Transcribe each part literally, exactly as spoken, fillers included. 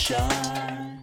shine.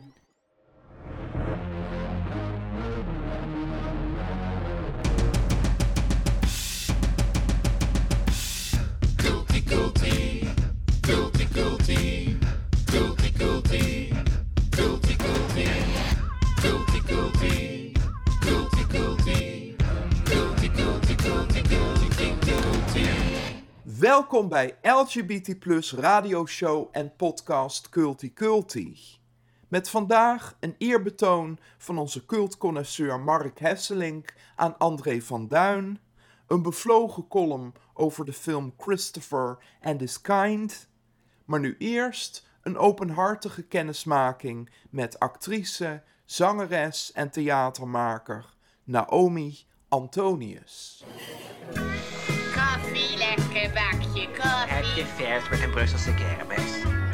Culty, culty, culty, culty, culty, culty, culty, culty, culty, culty, culty, culty, culty, culty, culty, culty, culty. Welkom bij L G B T plus radioshow en podcast Culty Culty. Met vandaag een eerbetoon van onze cultconnoisseur Mark Hesselink aan André van Duin, een bevlogen column over de film Christopher and His Kind, maar nu eerst een openhartige kennismaking met actrice, zangeres en theatermaker Naomi Antonius. Koffie, lekker bakje koffie. Heb je vers met een Brusselse kermis?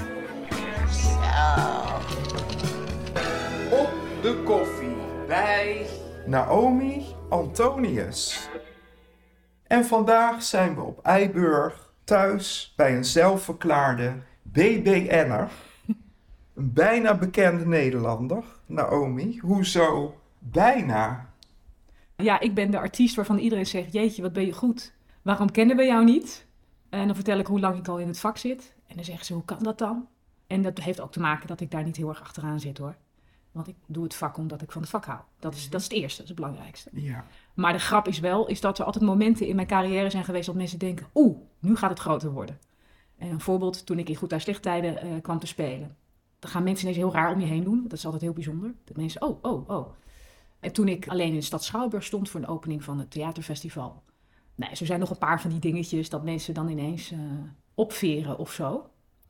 Zo. Op de koffie bij Naomi Antonius. En vandaag zijn we op Eiburg, thuis bij een zelfverklaarde B B N'er. Een bijna bekende Nederlander. Naomi, hoezo bijna? Ja, ik ben de artiest waarvan iedereen zegt, jeetje, wat ben je goed. Waarom kennen we jou niet? En dan vertel ik hoe lang ik al in het vak zit. En dan zeggen ze, hoe kan dat dan? En dat heeft ook te maken dat ik daar niet heel erg achteraan zit, hoor. Want ik doe het vak omdat ik van het vak hou. Dat is, dat is het eerste, dat is het belangrijkste. Ja. Maar de grap is wel, is dat er altijd momenten in mijn carrière zijn geweest dat mensen denken, oeh, nu gaat het groter worden. En een voorbeeld, toen ik in Goed Thuis Slecht Tijden uh, kwam te spelen. Dan gaan mensen ineens heel raar om je heen doen. Dat is altijd heel bijzonder. Dat mensen, oh, oh, oh. En toen ik alleen in de stad Schouwburg stond voor een opening van het theaterfestival. Nou, zo zijn nog een paar van die dingetjes dat mensen dan ineens uh, opveren of zo.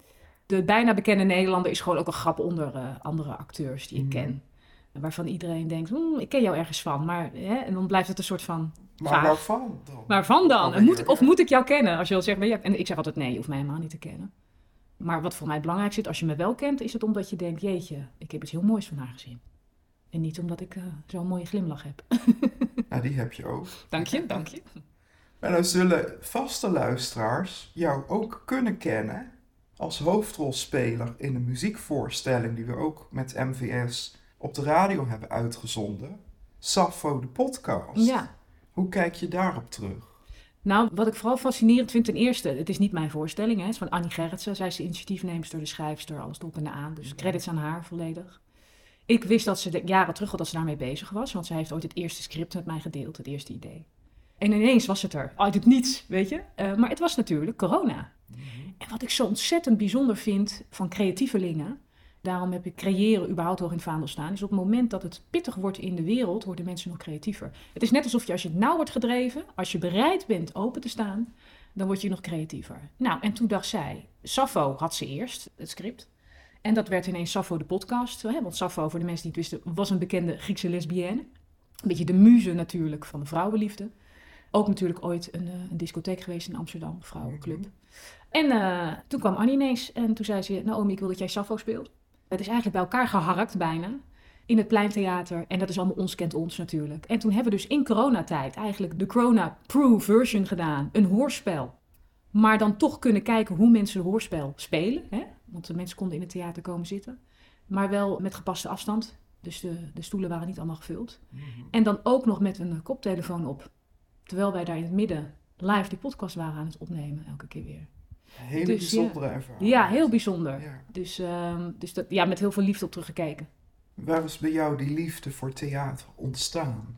De bijna bekende Nederlander is gewoon ook een grap onder uh, andere acteurs die ik ken. Waarvan iedereen denkt, hm, ik ken jou ergens van. Maar, hè, en dan blijft het een soort van Maar vaag. waarvan dan? Waarvan dan? Oh, En moet ja. ik, of moet ik jou kennen? Als je al zegt, maar ja, en ik zeg altijd nee, je hoeft mij helemaal niet te kennen. Maar wat voor mij belangrijk zit, als je me wel kent, is het omdat je denkt, jeetje, ik heb iets heel moois van haar gezien. En niet omdat ik uh, zo'n mooie glimlach heb. Ja, die heb je ook. Dank je, dank je. Maar dan zullen vaste luisteraars jou ook kunnen kennen als hoofdrolspeler in een muziekvoorstelling die we ook met M V S op de radio hebben uitgezonden. Sappho de podcast. Ja. Hoe kijk je daarop terug? Nou, wat ik vooral fascinerend vind, ten eerste, het is niet mijn voorstelling, hè, het is van Annie Gerritsen. Zij is de initiatiefneemster, de schrijfster, alles erop en aan. Dus credits aan haar volledig. Ik wist dat ze de, jaren terug al dat ze daarmee bezig was, want zij heeft ooit het eerste script met mij gedeeld, het eerste idee. En ineens was het er, uit het niets, weet je. Uh, maar het was natuurlijk corona. Mm-hmm. En wat ik zo ontzettend bijzonder vind van creatievelingen, daarom heb ik creëren überhaupt hoog in het vaandel staan, is op het moment dat het pittig wordt in de wereld, worden mensen nog creatiever. Het is net alsof je als je nauw wordt gedreven, als je bereid bent open te staan, dan word je nog creatiever. Nou, en toen dacht zij, Sappho had ze eerst, het script. En dat werd ineens Sappho de podcast. Hè? Want Sappho, voor de mensen die het wisten, was een bekende Griekse lesbienne. Een beetje de muze natuurlijk van de vrouwenliefde. Ook natuurlijk ooit een, een discotheek geweest in Amsterdam, vrouwenclub. Mm-hmm. En uh, toen kwam Annie ineens en toen zei ze, Naomi, ik wil dat jij Sappho speelt. Het is eigenlijk bij elkaar geharkt bijna, in het Pleintheater. En dat is allemaal ons kent ons natuurlijk. En toen hebben we dus in coronatijd eigenlijk de corona-proof version gedaan. Een hoorspel. Maar dan toch kunnen kijken hoe mensen het hoorspel spelen. Hè? Want de mensen konden in het theater komen zitten. Maar wel met gepaste afstand. Dus de, de stoelen waren niet allemaal gevuld. Mm-hmm. En dan ook nog met een koptelefoon op. Terwijl wij daar in het midden live die podcast waren aan het opnemen. Elke keer weer. Een hele dus, bijzondere ja, ervaring. Ja, heel bijzonder. Ja. Dus, um, dus dat, ja, met heel veel liefde op teruggekeken. Waar is bij jou die liefde voor theater ontstaan?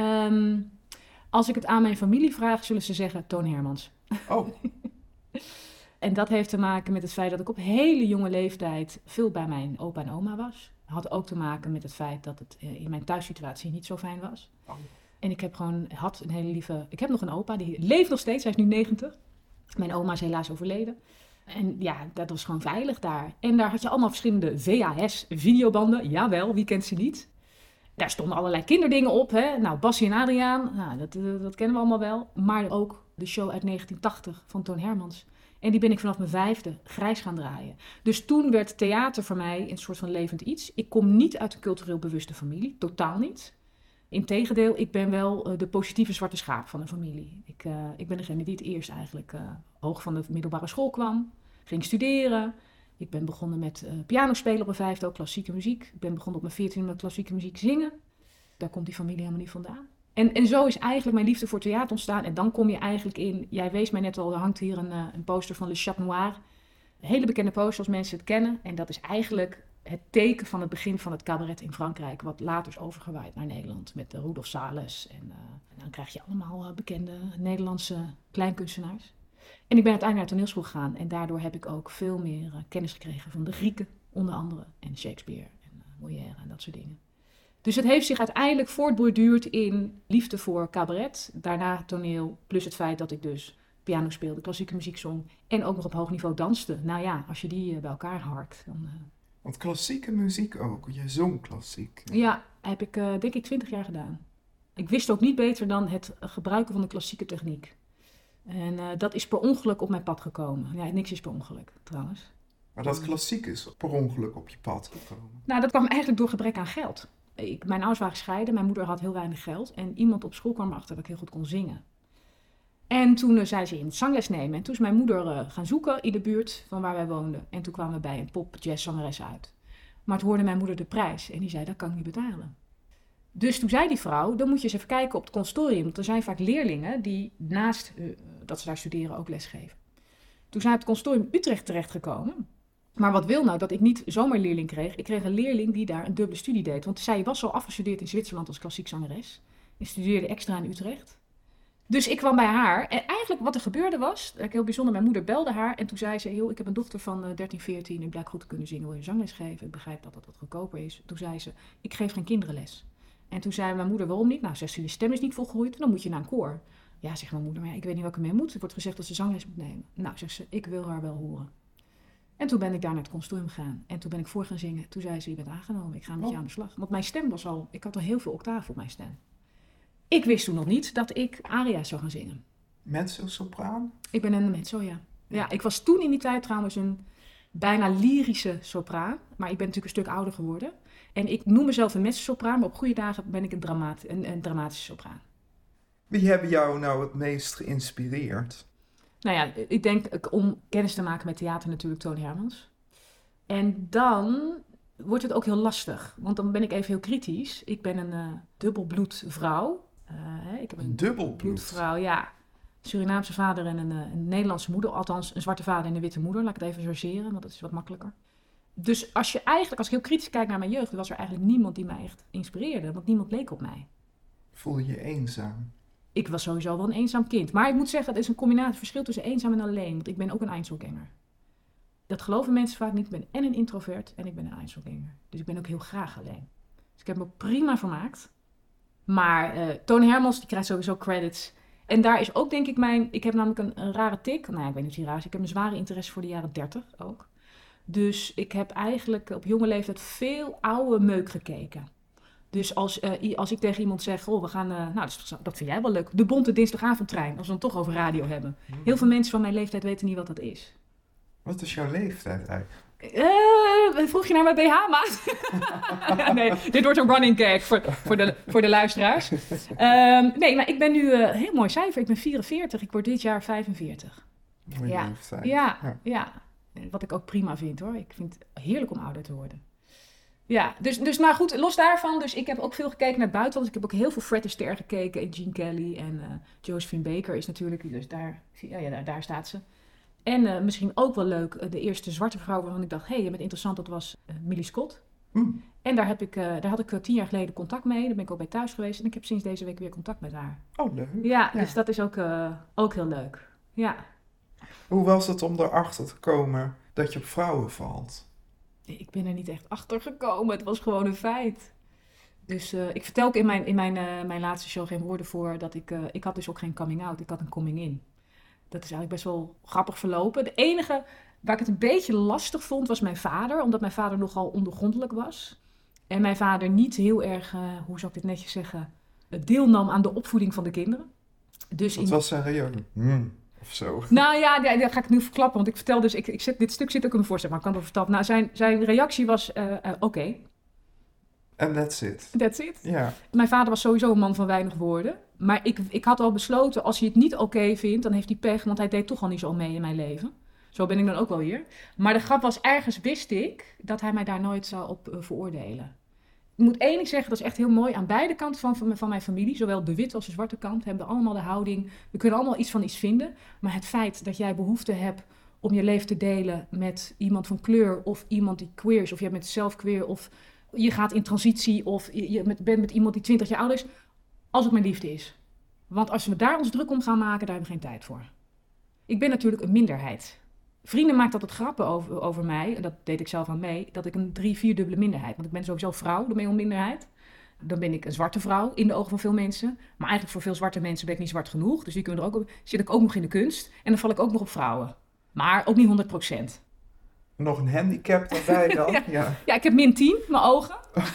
Um, als ik het aan mijn familie vraag, zullen ze zeggen Toon Hermans. Oh. En dat heeft te maken met het feit dat ik op hele jonge leeftijd veel bij mijn opa en oma was. Dat had ook te maken met het feit dat het in mijn thuissituatie niet zo fijn was. Oh. En ik heb gewoon, had een hele lieve... Ik heb nog een opa, die leeft nog steeds, hij is nu negentig. Mijn oma is helaas overleden. En ja, dat was gewoon veilig daar. En daar had je allemaal verschillende V H S-videobanden. Jawel, wie kent ze niet? Daar stonden allerlei kinderdingen op. Hè? Nou, Bassie en Adriaan, nou, dat, dat kennen we allemaal wel. Maar ook de show uit negentien tachtig van Toon Hermans. En die ben ik vanaf mijn vijfde grijs gaan draaien. Dus toen werd theater voor mij een soort van levend iets. Ik kom niet uit een cultureel bewuste familie, totaal niet. Integendeel, ik ben wel uh, de positieve zwarte schaap van de familie. Ik, uh, ik ben degene die het eerst eigenlijk uh, hoog van de middelbare school kwam, ging studeren. Ik ben begonnen met uh, piano spelen op mijn vijfde, ook klassieke muziek. Ik ben begonnen op mijn veertiende met klassieke muziek zingen. Daar komt die familie helemaal niet vandaan. En, en zo is eigenlijk mijn liefde voor theater ontstaan. En dan kom je eigenlijk in, jij wees mij net al, er hangt hier een, uh, een poster van Le Chat Noir. Een hele bekende poster als mensen het kennen. En dat is eigenlijk het teken van het begin van het cabaret in Frankrijk. Wat later is overgewaaid naar Nederland met uh, Rudolf Salles. En, uh, en dan krijg je allemaal uh, bekende Nederlandse kleinkunstenaars. En ik ben uiteindelijk naar toneelschool gegaan. En daardoor heb ik ook veel meer uh, kennis gekregen van de Grieken, onder andere. En Shakespeare en uh, Molière en dat soort dingen. Dus het heeft zich uiteindelijk voortborduurd in liefde voor cabaret. Daarna toneel, plus het feit dat ik dus piano speelde, klassieke muziek zong. En ook nog op hoog niveau danste. Nou ja, als je die uh, bij elkaar harkt, dan... Uh... Want klassieke muziek ook, je zong klassiek. Ja, heb ik uh, denk ik twintig jaar gedaan. Ik wist ook niet beter dan het gebruiken van de klassieke techniek. En uh, dat is per ongeluk op mijn pad gekomen. Ja, niks is per ongeluk, trouwens. Maar dat klassiek is per ongeluk op je pad gekomen? Nou, dat kwam eigenlijk door gebrek aan geld. Ik, mijn ouders waren gescheiden, mijn moeder had heel weinig geld. En iemand op school kwam erachter dat ik heel goed kon zingen. En toen uh, zei ze in zangles nemen. En toen is mijn moeder uh, gaan zoeken in de buurt van waar wij woonden. En toen kwamen we bij een pop-jazzzangeres uit. Maar toen hoorde mijn moeder de prijs. En die zei, dat kan ik niet betalen. Dus toen zei die vrouw, dan moet je eens even kijken op het consortium. Want er zijn vaak leerlingen die naast uh, dat ze daar studeren ook lesgeven. Toen zijn we op het consortium Utrecht terechtgekomen. Maar wat wil nou dat ik niet zomaar een leerling kreeg? Ik kreeg een leerling die daar een dubbele studie deed. Want zij was al afgestudeerd in Zwitserland als klassiek zangeres. En studeerde extra in Utrecht. Dus ik kwam bij haar. En eigenlijk wat er gebeurde was, heel bijzonder, mijn moeder belde haar. En toen zei ze, joh, ik heb een dochter van uh, dertien, veertien. Ik blijkt goed te kunnen zingen, wil je zangles geven? Ik begrijp dat dat wat goedkoper is. Toen zei ze, ik geef geen kinderenles. En toen zei mijn moeder, waarom niet? Nou, zegt ze, je stem is niet volgroeid, dan moet je naar een koor. Ja, zegt mijn moeder, maar ja, ik weet niet welke mee moet. Er wordt gezegd dat ze zangles moet nemen. Nou, zegt ze, ik wil haar wel horen. En toen ben ik daar naar het consortium gegaan. En toen ben ik voor gaan zingen. Toen zei ze, je bent aangenomen, ik ga met oh. je aan de slag. Want mijn stem was al, ik had al heel veel octaven op mijn stem. Ik wist toen nog niet dat ik aria's zou gaan zingen. Mezzo-sopraan? Ik ben een mezzo, ja. Ja, ik was toen in die tijd trouwens een bijna lyrische sopraan. Maar ik ben natuurlijk een stuk ouder geworden. En ik noem mezelf een mezzo-sopraan, maar op goede dagen ben ik een, dramat- een, een dramatische sopraan. Wie hebben jou nou het meest geïnspireerd? Nou ja, ik denk om kennis te maken met theater natuurlijk Toon Hermans. En dan wordt het ook heel lastig, want dan ben ik even heel kritisch. Ik ben een uh, dubbelbloed vrouw. Uh, hè, ik heb een, een dubbelbloed? Bloedvrouw, ja. Surinaamse vader en een, een Nederlandse moeder. Althans, een zwarte vader en een witte moeder. Laat ik het even chargeren, want dat is wat makkelijker. Dus als je eigenlijk, als ik heel kritisch kijk naar mijn jeugd, was er eigenlijk niemand die mij echt inspireerde. Want niemand leek op mij. Voel je je eenzaam? Ik was sowieso wel een eenzaam kind. Maar ik moet zeggen, het is een combinatie, verschil tussen eenzaam en alleen. Want ik ben ook een Einzelganger. Dat geloven mensen vaak niet. Ik ben en een introvert en ik ben een Einzelganger. Dus ik ben ook heel graag alleen. Dus ik heb me prima vermaakt. Maar uh, Toon Hermans, die krijgt sowieso credits. En daar is ook denk ik mijn... Ik heb namelijk een, een rare tik. Nou ja, ik weet niet of die raar is. Ik heb een zware interesse voor de jaren dertig ook. Dus ik heb eigenlijk op jonge leeftijd veel oude meuk gekeken. Dus als, uh, als ik tegen iemand zeg, oh, we gaan, uh, nou, dat, is, dat vind jij wel leuk, de Bonte Dinsdagavondtrein, als we het toch over radio hebben. Heel veel mensen van mijn leeftijd weten niet wat dat is. Wat is jouw leeftijd eigenlijk? Uh, vroeg je naar mijn B H-maat? Nee, dit wordt een running gag voor, voor, de, voor de luisteraars. Um, nee, maar ik ben nu, uh, heel mooi cijfer, ik ben vierenveertig, ik word dit jaar vijfenveertig. Mooie ja. leeftijd. Ja, ja, ja, wat ik ook prima vind hoor. Ik vind het heerlijk om ouder te worden. Ja, dus, dus maar goed, los daarvan. Dus ik heb ook veel gekeken naar het buitenland. Ik heb ook heel veel Fred Astaire gekeken. En Gene Kelly en uh, Josephine Baker is natuurlijk... Dus daar, ja, ja, daar, daar staat ze. En uh, misschien ook wel leuk, uh, de eerste zwarte vrouw waarvan ik dacht... hé, hey, je bent interessant, dat was uh, Millie Scott. Mm. En daar, heb ik, uh, daar had ik uh, tien jaar geleden contact mee. Daar ben ik ook bij thuis geweest. En ik heb sinds deze week weer contact met haar. Oh, leuk. Ja, ja. Dus dat is ook, uh, ook heel leuk. Ja. Hoe was het om erachter te komen dat je op vrouwen valt? Ik ben er niet echt achter gekomen. Het was gewoon een feit. Dus uh, ik vertel ook in mijn, in mijn, uh, mijn laatste show geen woorden voor dat ik... Uh, ik had dus ook geen coming out. Ik had een coming in. Dat is eigenlijk best wel grappig verlopen. De enige waar ik het een beetje lastig vond was mijn vader. Omdat mijn vader nogal ondergrondelijk was. En mijn vader niet heel erg, uh, hoe zou ik dit netjes zeggen... deelnam aan de opvoeding van de kinderen. Dus Wat in... was zijn reactie? Hmm. Of zo. Nou ja, dat ga ik nu verklappen, want ik vertel dus, ik, ik zet, dit stuk zit ook in mijn voorstel, maar ik kan het wel vertellen. Nou, zijn, zijn reactie was, uh, uh, oké. Okay. En that's it. That's it. Ja. Mijn vader was sowieso een man van weinig woorden. Maar ik, ik had al besloten, als hij het niet oké okay vindt, dan heeft hij pech, want hij deed toch al niet zo mee in mijn leven. Zo ben ik dan ook wel weer. Maar de grap was, ergens wist ik dat hij mij daar nooit zou op uh, veroordelen. Ik moet één ding zeggen, dat is echt heel mooi. Aan beide kanten van, van, van mijn familie, zowel de witte als de zwarte kant, hebben allemaal de houding. We kunnen allemaal iets van iets vinden. Maar het feit dat jij behoefte hebt om je leven te delen met iemand van kleur of iemand die queer is, of jij bent zelf queer, of je gaat in transitie, of je, je met, bent met iemand die twintig jaar ouder is, als het mijn liefde is. Want als we daar ons druk om gaan maken, daar hebben we geen tijd voor. Ik ben natuurlijk een minderheid. Vrienden maken altijd grappen over, over mij, en dat deed ik zelf aan mee, dat ik een drie, vierdubbele minderheid. Want ik ben sowieso vrouw, daarmee een minderheid. Dan ben ik een zwarte vrouw in de ogen van veel mensen. Maar eigenlijk voor veel zwarte mensen ben ik niet zwart genoeg. Dus die kunnen er ook op, zit ik ook nog in de kunst. En dan val ik ook nog op vrouwen. Maar ook niet honderd procent. Nog een handicap daarbij dan? ja. Ja. ja, ik heb min tien, mijn ogen.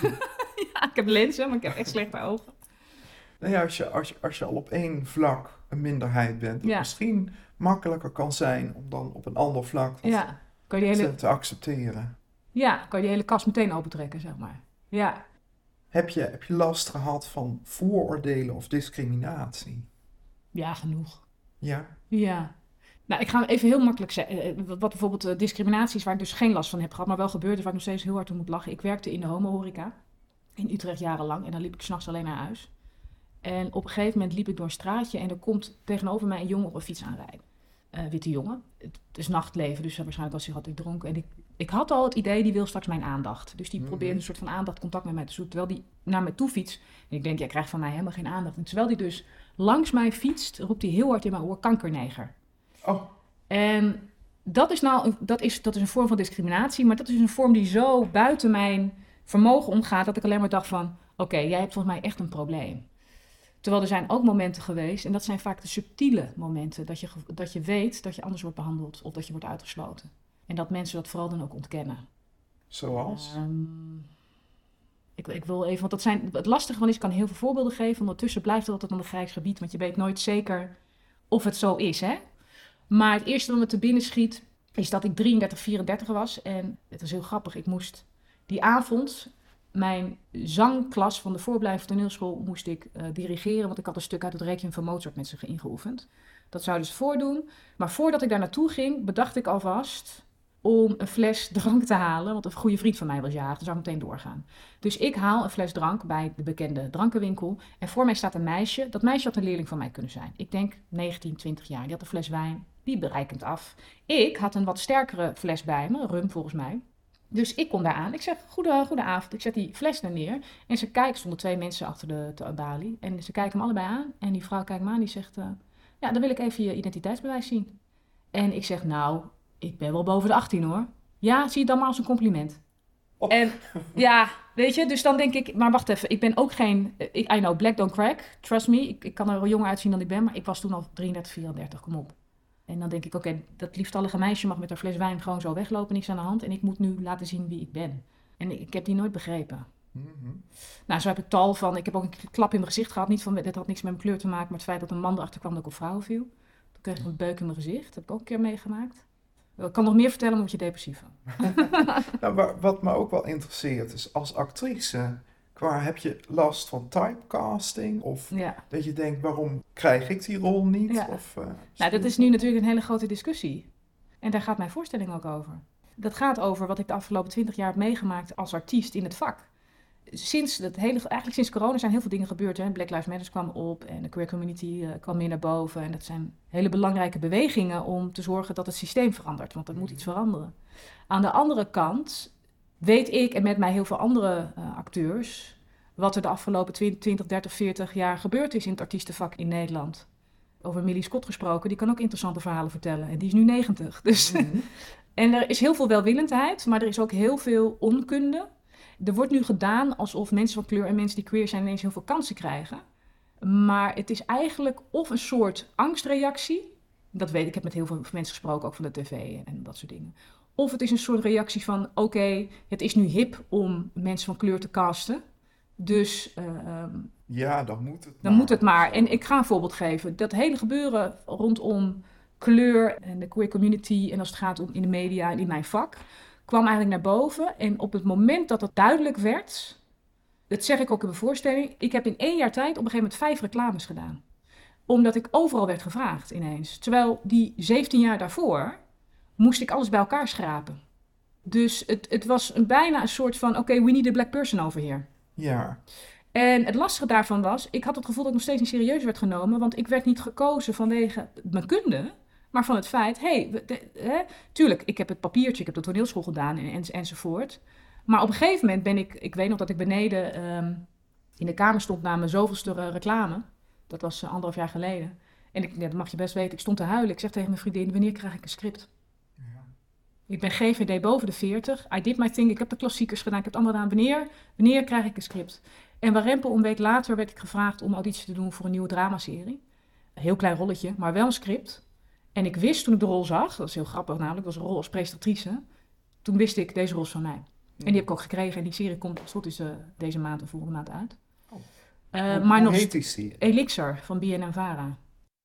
ja, ik heb lenzen, maar ik heb echt slechte ogen. Nou ja, als je, als, je, als je al op één vlak een minderheid bent, dat Ja. misschien makkelijker kan zijn om dan op een ander vlak dat Ja, kan je die hele, te, te accepteren. ja, kan je die hele kast meteen opentrekken, zeg maar. Ja. Heb je, heb je last gehad van vooroordelen of discriminatie? ja, genoeg. Ja. Ja. Nou, ik ga even heel makkelijk zeggen. Wat bijvoorbeeld uh, discriminatie is waar ik dus geen last van heb gehad, maar wel gebeurd is waar ik nog steeds heel hard om moet lachen. Ik werkte in de homohoreca in Utrecht jarenlang en dan liep ik 's nachts alleen naar huis. En op een gegeven moment liep ik door een straatje en er komt tegenover mij een jongen op een fiets aanrijden. Uh, witte jongen. Het is nachtleven, dus waarschijnlijk was hij had ik dronken. En ik, ik had al het idee, die wil straks mijn aandacht. Dus die Mhm. probeerde een soort van aandacht, contact met mij te zoeken. Terwijl die naar me toe fietst. En ik denk, jij krijgt van mij helemaal geen aandacht. En terwijl die dus langs mij fietst, roept hij heel hard in mijn oor, kankerneger. Oh, En dat is nou een- dat is, dat is een vorm van discriminatie, maar dat is een vorm die zo buiten mijn vermogen omgaat, dat ik alleen maar dacht van, oké, okay, jij hebt volgens mij echt een probleem. Terwijl er zijn ook momenten geweest, en dat zijn vaak de subtiele momenten, dat je, ge- dat je weet dat je anders wordt behandeld of dat je wordt uitgesloten. En dat mensen dat vooral dan ook ontkennen. zoals? Ehm, ik, ik wil even, want dat zijn, het lastige van is, ik kan heel veel voorbeelden geven, ondertussen blijft het altijd een grijs gebied, want je weet nooit zeker of het zo is, hè. Maar het eerste wat me te binnen schiet, is dat ik drieëndertig, vierendertig was. En het was heel grappig. Ik moest die avond mijn zangklas van de voorblijvende toneelschool moest ik uh, dirigeren. Want ik had een stuk uit het Requiem van Mozart met ze ingeoefend. Dat zou ik dus voordoen. Maar voordat ik daar naartoe ging, bedacht ik alvast om een fles drank te halen. Want een goede vriend van mij was jarig, dus zou ik meteen doorgaan. Dus ik haal een fles drank bij de bekende drankenwinkel. En voor mij staat een meisje. Dat meisje had een leerling van mij kunnen zijn. Ik denk negentien, twintig jaar. Die had een fles wijn. Die bereikend af. Ik had een wat sterkere fles bij me, rum volgens mij. Dus ik kom daar aan. Ik zeg, goede, goede avond. Ik zet die fles daar neer. En ze kijken, stonden twee mensen achter de, de balie. En ze kijken me allebei aan. En die vrouw kijkt me aan, die zegt, uh, ja, dan wil ik even je identiteitsbewijs zien. En ik zeg, nou, ik ben wel boven de achttien hoor. Ja, zie je dan maar als een compliment. Oh. En ja, weet je, dus dan denk ik, maar wacht even, ik ben ook geen, ik, I know, black don't crack, trust me. Ik, ik kan er wel jonger uitzien dan ik ben, maar ik was toen al drieëndertig, vierendertig, kom op. En dan denk ik, oké, okay, dat lieftallige meisje mag met haar fles wijn gewoon zo weglopen, niks aan de hand. En ik moet nu laten zien wie ik ben. En ik, ik heb die nooit begrepen. Mm-hmm. Nou, zo heb ik tal van, ik heb ook een klap in mijn gezicht gehad. Niet van, dit had niks met mijn kleur te maken, maar het feit dat een man erachter kwam dat ik op vrouwen viel. Toen kreeg ik een beuk in mijn gezicht, dat heb ik ook een keer meegemaakt. Ik kan nog meer vertellen, maar word je depressief van. Nou, wa- wat me ook wel interesseert is, als actrice, qua heb je last van typecasting? Of Ja. dat je denkt, waarom krijg ik die rol niet? Ja. Of, uh, Nou, dat is nu natuurlijk een hele grote discussie. En daar gaat mijn voorstelling ook over. Dat gaat over wat ik de afgelopen twintig jaar heb meegemaakt als artiest in het vak. Sinds het hele, eigenlijk sinds corona zijn heel veel dingen gebeurd. Hè. Black Lives Matter kwam op en de queer community uh, kwam meer naar boven. En dat zijn hele belangrijke bewegingen om te zorgen dat het systeem verandert. Want er moet iets veranderen. Aan de andere kant weet ik en met mij heel veel andere uh, acteurs wat er de afgelopen twintig, dertig, veertig jaar gebeurd is in het artiestenvak in Nederland. Over Millie Scott gesproken, die kan ook interessante verhalen vertellen. En die is nu negentig. Dus. Mm-hmm. En er is heel veel welwillendheid, maar er is ook heel veel onkunde. Er wordt nu gedaan alsof mensen van kleur en mensen die queer zijn ineens heel veel kansen krijgen. Maar het is eigenlijk of een soort angstreactie. Dat weet ik, ik heb met heel veel mensen gesproken, ook van de tv en, en dat soort dingen. Of het is een soort reactie van, oké, okay, het is nu hip om mensen van kleur te casten. Dus uh, um, ja, dan moet het dan maar. moet het maar. En ik ga een voorbeeld geven. Dat hele gebeuren rondom kleur en de queer community en als het gaat om in de media en in mijn vak, kwam eigenlijk naar boven. En op het moment dat het duidelijk werd, dat zeg ik ook in mijn voorstelling, ik heb in één jaar tijd op een gegeven moment vijf reclames gedaan. Omdat ik overal werd gevraagd ineens. Terwijl die zeventien jaar daarvoor moest ik alles bij elkaar schrapen. Dus het, het was een, bijna een soort van, oké, okay, we need a black person over here. Ja. En het lastige daarvan was, ik had het gevoel dat ik nog steeds niet serieus werd genomen, want ik werd niet gekozen vanwege mijn kunde, maar van het feit, hé, hey, tuurlijk, ik heb het papiertje, ik heb de toneelschool gedaan en, en, enzovoort. Maar op een gegeven moment ben ik, ik weet nog dat ik beneden um, in de kamer stond na mijn zoveelste reclame. Dat was uh, anderhalf jaar geleden. En ik, ja, dat mag je best weten, ik stond te huilen. Ik zeg tegen mijn vriendin, wanneer krijg ik een script? Ja. Ik ben G V D boven de veertig. I did my thing, ik heb de klassiekers gedaan, ik heb het allemaal gedaan. Wanneer, wanneer krijg ik een script? En warempel, een week later werd ik gevraagd om auditie te doen voor een nieuwe dramaserie. Een heel klein rolletje, maar wel een script. En ik wist toen ik de rol zag, dat is heel grappig namelijk, dat was een rol als presentatrice. Toen wist ik, deze rol is van mij. Ja. En die heb ik ook gekregen en die serie komt als het is uh, deze maand of volgende maand uit. Oh. Uh, hoe maar hoe nog heet die serie? Elixir van B N N Vara.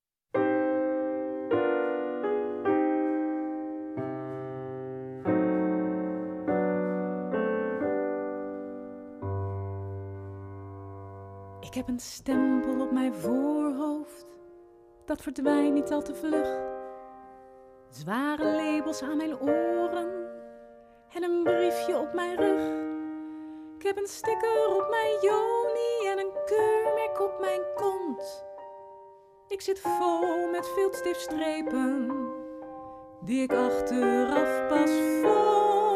Ik heb een stempel op mijn voorhoofd, dat verdwijnt niet al te vlug. Zware labels aan mijn oren en een briefje op mijn rug. Ik heb een sticker op mijn joni en een keurmerk op mijn kont. Ik zit vol met viltstiftstrepen die ik achteraf pas vond.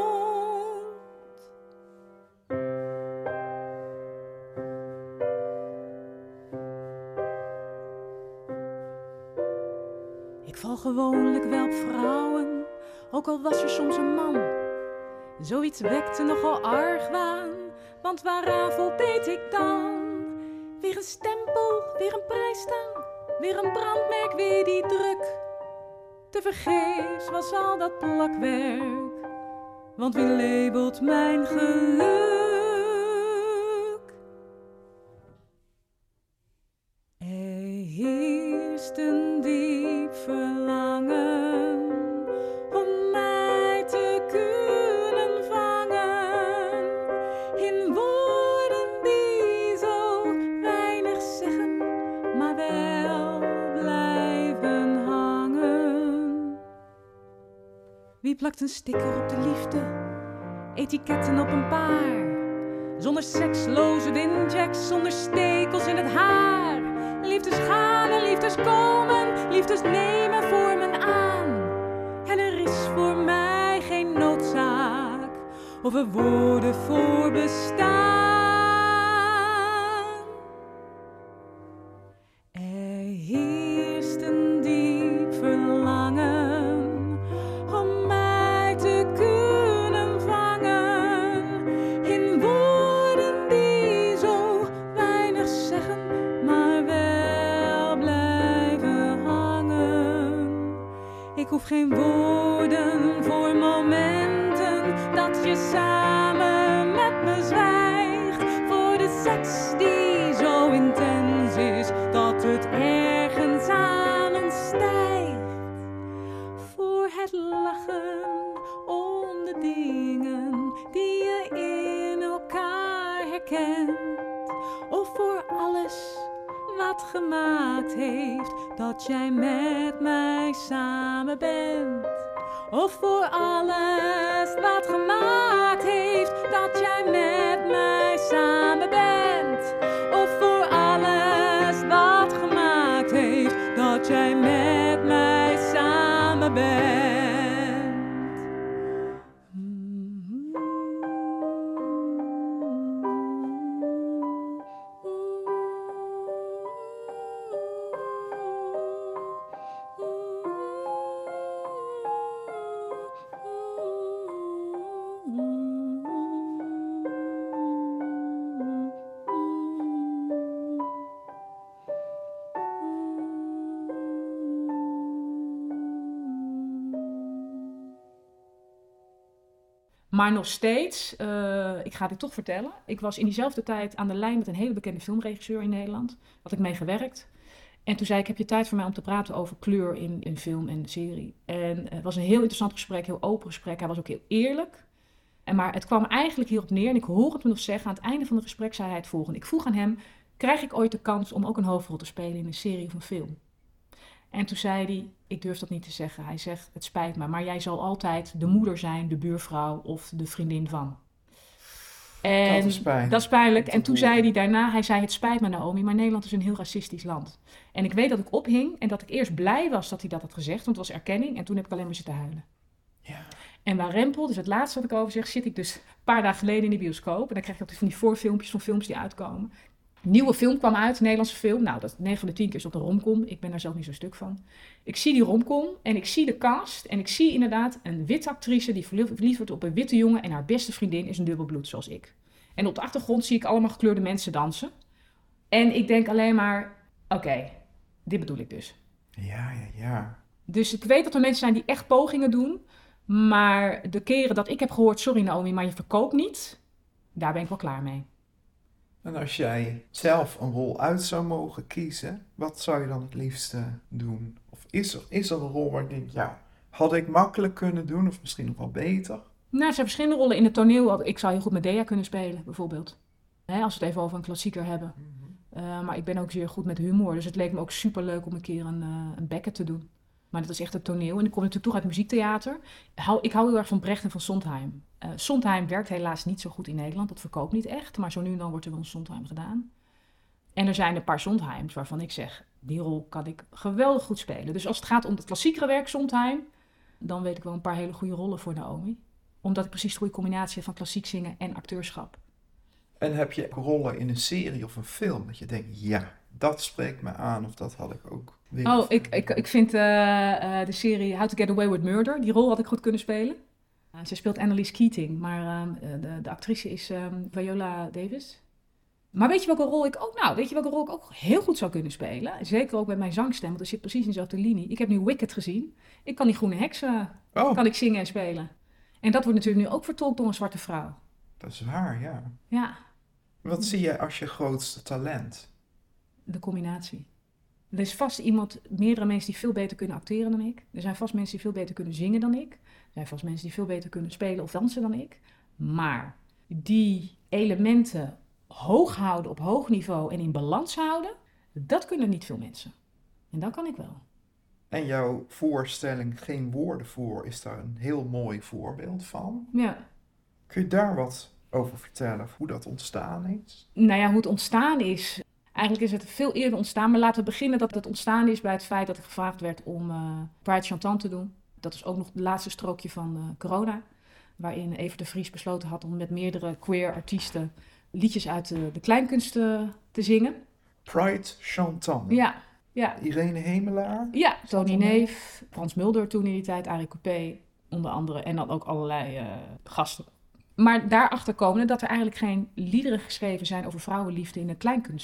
Ik val gewoonlijk wel op vrouwen, ook al was er soms een man. Zoiets wekte nogal argwaan, want waaraan voldeed ik dan? Weer een stempel, weer een prijstang, weer een brandmerk, weer die druk. Tevergeefs was al dat plakwerk, want wie labelt mijn geluk? Er heerst een diep verlangen om mij te kunnen vangen in woorden die zo weinig zeggen, maar wel blijven hangen. Wie plakt een sticker op de liefde, etiketten op een paar, zonder seksloze windjacks, zonder stekels in het haar. Liefdes gaan en liefdes komen, liefdes nemen vormen aan. En er is voor mij geen noodzaak of er woorden voor bestaan. Er heerst een diep verlangen om mij te kunnen vangen in woorden die zo weinig zeggen, maar wel blijven hangen. Ik hoef geen woorden voor momenten dat je samen met me zwijgt, voor de seks die zo intens is dat het ergens aan ons stijgt, voor het lachen om de dingen die je in elkaar herkent, of voor alles wat gemaakt heeft dat jij met mij samen bent. Of voor alles wat gemaakt heeft dat jij met mij samen bent. Of voor alles wat gemaakt heeft dat jij met mij samen bent. Maar nog steeds, uh, ik ga dit toch vertellen. Ik was in diezelfde tijd aan de lijn met een hele bekende filmregisseur in Nederland. Had ik mee gewerkt. En toen zei ik, heb je tijd voor mij om te praten over kleur in, in film en serie? En het was een heel interessant gesprek, heel open gesprek. Hij was ook heel eerlijk. En maar het kwam eigenlijk hierop neer, en ik hoor het me nog zeggen, aan het einde van het gesprek zei hij het volgende. Ik vroeg aan hem, krijg ik ooit de kans om ook een hoofdrol te spelen in een serie of een film? En toen zei hij, ik durf dat niet te zeggen. Hij zegt, het spijt me, maar jij zal altijd de moeder zijn, de buurvrouw of de vriendin van. En Dat is pijnlijk. Dat is pijnlijk. Om En te toen horen. zei hij daarna, hij zei, het spijt me Naomi, maar Nederland is een heel racistisch land. En ik weet dat ik ophing en dat ik eerst blij was dat hij dat had gezegd, want het was erkenning. En toen heb ik alleen maar zitten huilen. Ja. En waar Rempel, dus het laatste wat ik over zeg, zit ik dus een paar dagen geleden in de bioscoop. En dan krijg je ook van die voorfilmpjes van films die uitkomen. Een nieuwe film kwam uit, een Nederlandse film. Nou, dat negen van de tien keer is op de romcom. Ik ben daar zelf niet zo'n stuk van. Ik zie die romcom en ik zie de cast. En ik zie inderdaad een witte actrice die verliefd wordt op een witte jongen. En haar beste vriendin is een dubbelbloed, zoals ik. En op de achtergrond zie ik allemaal gekleurde mensen dansen. En ik denk alleen maar, oké, okay, dit bedoel ik dus. Ja, ja, ja. Dus ik weet dat er mensen zijn die echt pogingen doen. Maar de keren dat ik heb gehoord, sorry Naomi, maar je verkoopt niet. Daar ben ik wel klaar mee. En als jij zelf een rol uit zou mogen kiezen, wat zou je dan het liefste doen? Of is er, is er een rol waar je denkt, ja, had ik makkelijk kunnen doen of misschien nog wel beter? Nou, er zijn verschillende rollen in het toneel. Ik zou heel goed met Dea kunnen spelen, bijvoorbeeld. Hè, als we het even over een klassieker hebben. Mm-hmm. Uh, maar ik ben ook zeer goed met humor. Dus het leek me ook superleuk om een keer een, uh, een Becket te doen. Maar dat is echt het toneel. En ik kom natuurlijk toch uit muziektheater. Hou, ik hou heel erg van Brecht en van Sondheim. Uh, Sondheim werkt helaas niet zo goed in Nederland. Dat verkoopt niet echt. Maar zo nu en dan wordt er wel een Sondheim gedaan. En er zijn een paar Sondheims waarvan ik zeg, die rol kan ik geweldig goed spelen. Dus als het gaat om het klassiekere werk Sondheim, dan weet ik wel een paar hele goede rollen voor Naomi. Omdat ik precies de goede combinatie heb van klassiek zingen en acteurschap. En heb je rollen in een serie of een film dat je denkt, ja, dat spreekt me aan of dat had ik ook willen. Oh, ik, ik, ik vind uh, uh, de serie How to Get Away with Murder, die rol had ik goed kunnen spelen. Uh, ze speelt Annalise Keating, maar uh, de, de actrice is um, Viola Davis. Maar weet je welke rol ik ook, nou, weet je welke rol ik ook heel goed zou kunnen spelen? Zeker ook met mijn zangstem, want dat zit precies in dezelfde linie. Ik heb nu Wicked gezien. Ik kan die groene heks, uh, oh. kan ik zingen en spelen. En dat wordt natuurlijk nu ook vertolkt door een zwarte vrouw. Dat is waar, ja. Ja. Wat zie je als je grootste talent? De combinatie. Er is vast iemand, meerdere mensen die veel beter kunnen acteren dan ik. Er zijn vast mensen die veel beter kunnen zingen dan ik. Er zijn vast mensen die veel beter kunnen spelen of dansen dan ik. Maar die elementen hoog houden, op hoog niveau en in balans houden, dat kunnen niet veel mensen. En dat kan ik wel. En jouw voorstelling Geen Woorden Voor is daar een heel mooi voorbeeld van. Ja. Kun je daar wat over vertellen, hoe dat ontstaan is? Nou ja, hoe het ontstaan is. Eigenlijk is het veel eerder ontstaan, maar laten we beginnen dat het ontstaan is bij het feit dat ik gevraagd werd om uh, Pride Chantant te doen. Dat is ook nog het laatste strookje van uh, corona, waarin Evert de Vries besloten had om met meerdere queer artiesten liedjes uit de, de kleinkunst te, te zingen. Pride Chantant. Ja, ja. Irene Hemelaar. Ja, Tony Neef, Frans Mulder toen in die tijd, Arie Coupé onder andere en dan ook allerlei uh, gasten. Maar daarachter komen dat er eigenlijk geen liederen geschreven zijn over vrouwenliefde in de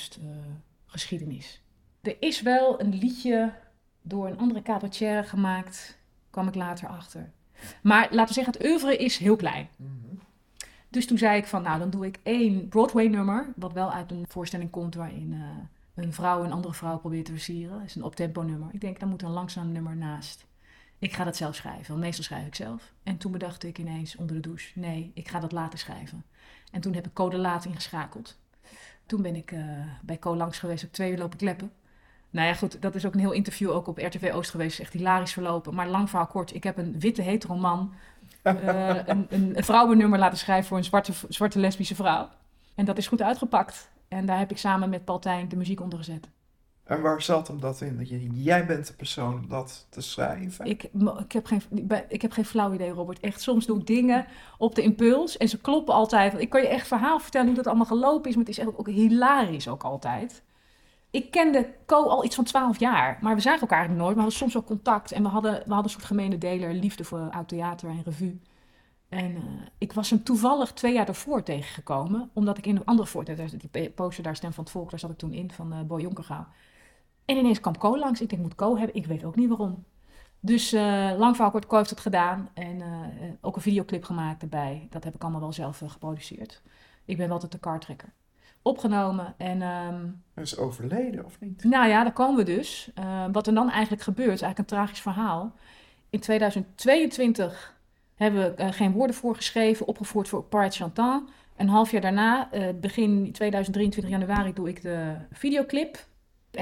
kleinkunstgeschiedenis. Uh, er is wel een liedje door een andere cabaretière gemaakt, kwam ik later achter. Maar laten we zeggen, het oeuvre is heel klein. Mm-hmm. Dus toen zei ik van, nou dan doe ik één Broadway-nummer, wat wel uit een voorstelling komt waarin uh, een vrouw een andere vrouw probeert te versieren. Dat is een optempo nummer. Ik denk, daar moet een langzaam nummer naast. Ik ga dat zelf schrijven, want meestal schrijf ik zelf. En toen bedacht ik ineens onder de douche, nee, ik ga dat later schrijven. En toen heb ik Co de Laat ingeschakeld. Toen ben ik uh, bij Co langs geweest, heb twee uur lopen kleppen. Nou ja, goed, dat is ook een heel interview ook op R T V Oost geweest. Echt hilarisch verlopen. Maar lang verhaal kort, ik heb een witte hetero man uh, een, een, een vrouwennummer laten schrijven voor een zwarte, zwarte lesbische vrouw. En dat is goed uitgepakt. En daar heb ik samen met Paul Tijn de muziek onder gezet. En waar zat hem dat in? Dat je, jij bent de persoon om dat te schrijven? Ik, ik, heb geen, ik heb geen flauw idee, Robert. Echt, soms doe ik dingen op de impuls en ze kloppen altijd. Ik kan je echt verhaal vertellen hoe dat allemaal gelopen is, maar het is echt ook hilarisch ook altijd. Ik kende Co al iets van twaalf jaar, maar we zagen elkaar eigenlijk nooit. We hadden soms ook contact en we hadden, we hadden een soort gemene deler, liefde voor oud theater en revue. En uh, ik was hem toevallig twee jaar daarvoor tegengekomen, omdat ik in een andere voorstelling, die poster daar, Stem van het Volk, daar zat ik toen in, van uh, Boy Jonkergouw. En ineens kwam Co langs. Ik denk, moet Co hebben? Ik weet ook niet waarom. Dus uh, lang verhaal kort, Co heeft het gedaan. En uh, ook een videoclip gemaakt erbij. Dat heb ik allemaal wel zelf uh, geproduceerd. Ik ben wel altijd de kartrekker. Opgenomen en... Um, Hij is overleden, of niet? Nou ja, daar komen we dus. Uh, wat er dan eigenlijk gebeurt, is eigenlijk een tragisch verhaal. In tweeduizend tweeëntwintig hebben we uh, Geen Woorden voor geschreven, opgevoerd voor Pride Chantant. Een half jaar daarna, uh, begin tweeduizend drieëntwintig januari, doe ik de videoclip. En dan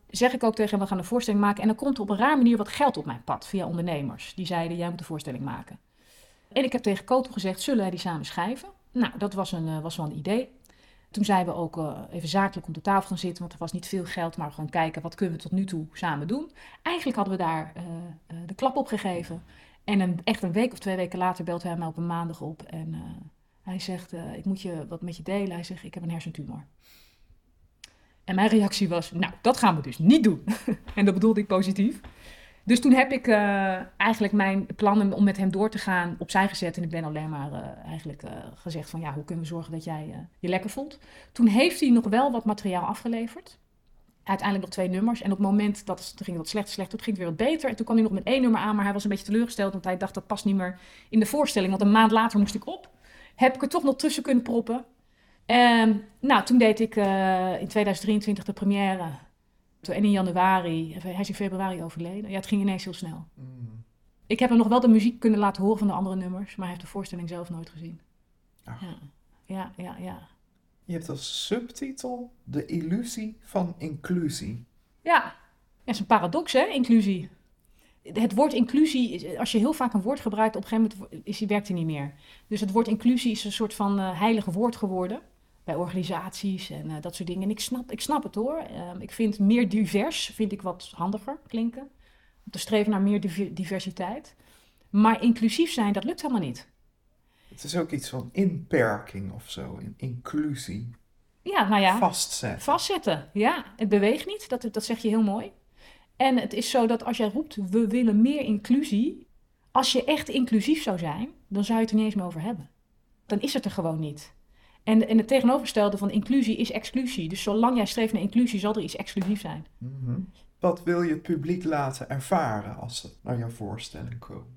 zeg ik ook tegen hem, we gaan een voorstelling maken. En dan komt er op een raar manier wat geld op mijn pad via ondernemers. Die zeiden, jij moet een voorstelling maken. En ik heb tegen Koto gezegd, zullen wij die samen schrijven? Nou, dat was, een, uh, was wel een idee. Toen zijn we ook uh, even zakelijk om de tafel gaan zitten, want er was niet veel geld, maar gewoon kijken, wat kunnen we tot nu toe samen doen? Eigenlijk hadden we daar uh, uh, de klap op gegeven. En een, echt een week of twee weken later belt hij mij op een maandag op. En uh, hij zegt, uh, ik moet je wat met je delen. Hij zegt, ik heb een hersentumor. En mijn reactie was, nou, dat gaan we dus niet doen. En dat bedoelde ik positief. Dus toen heb ik uh, eigenlijk mijn plannen om met hem door te gaan opzij gezet. En ik ben alleen maar uh, eigenlijk uh, gezegd van, ja, hoe kunnen we zorgen dat jij uh, je lekker voelt? Toen heeft hij nog wel wat materiaal afgeleverd. Uiteindelijk nog twee nummers. En op het moment dat het, toen ging het wat slechter, slechter, toen ging het weer wat beter. En toen kwam hij nog met één nummer aan, maar hij was een beetje teleurgesteld. Want hij dacht, dat past niet meer in de voorstelling. Want een maand later moest ik op. Heb ik er toch nog tussen kunnen proppen. En nou, toen deed ik uh, in tweeduizend drieëntwintig de première. Toen, en in januari, hij is in februari overleden. Ja, het ging ineens heel snel. Mm. Ik heb hem nog wel de muziek kunnen laten horen van de andere nummers. Maar hij heeft de voorstelling zelf nooit gezien. Ach. Ja, ja, ja, ja. Je hebt als subtitel de illusie van inclusie. Ja, dat is een paradox, hè, inclusie. Het woord inclusie, als je heel vaak een woord gebruikt, op een gegeven moment is, werkt hij niet meer. Dus het woord inclusie is een soort van uh, heilige woord geworden. Bij organisaties en uh, dat soort dingen. En ik snap, ik snap het hoor. Uh, ik vind meer divers, vind ik wat handiger klinken. Om te streven naar meer div- diversiteit. Maar inclusief zijn, dat lukt helemaal niet. Het is ook iets van inperking of zo, in inclusie. Ja, nou ja. Vastzetten. Vastzetten, ja. Het beweegt niet, dat, dat zeg je heel mooi. En het is zo dat als jij roept, we willen meer inclusie. Als je echt inclusief zou zijn, dan zou je het er niet eens meer over hebben. Dan is het er gewoon niet. En, en het tegenovergestelde van inclusie is exclusie. Dus zolang jij streeft naar inclusie, zal er iets exclusief zijn. Mm-hmm. Wat wil je het publiek laten ervaren als ze naar jouw voorstelling komen?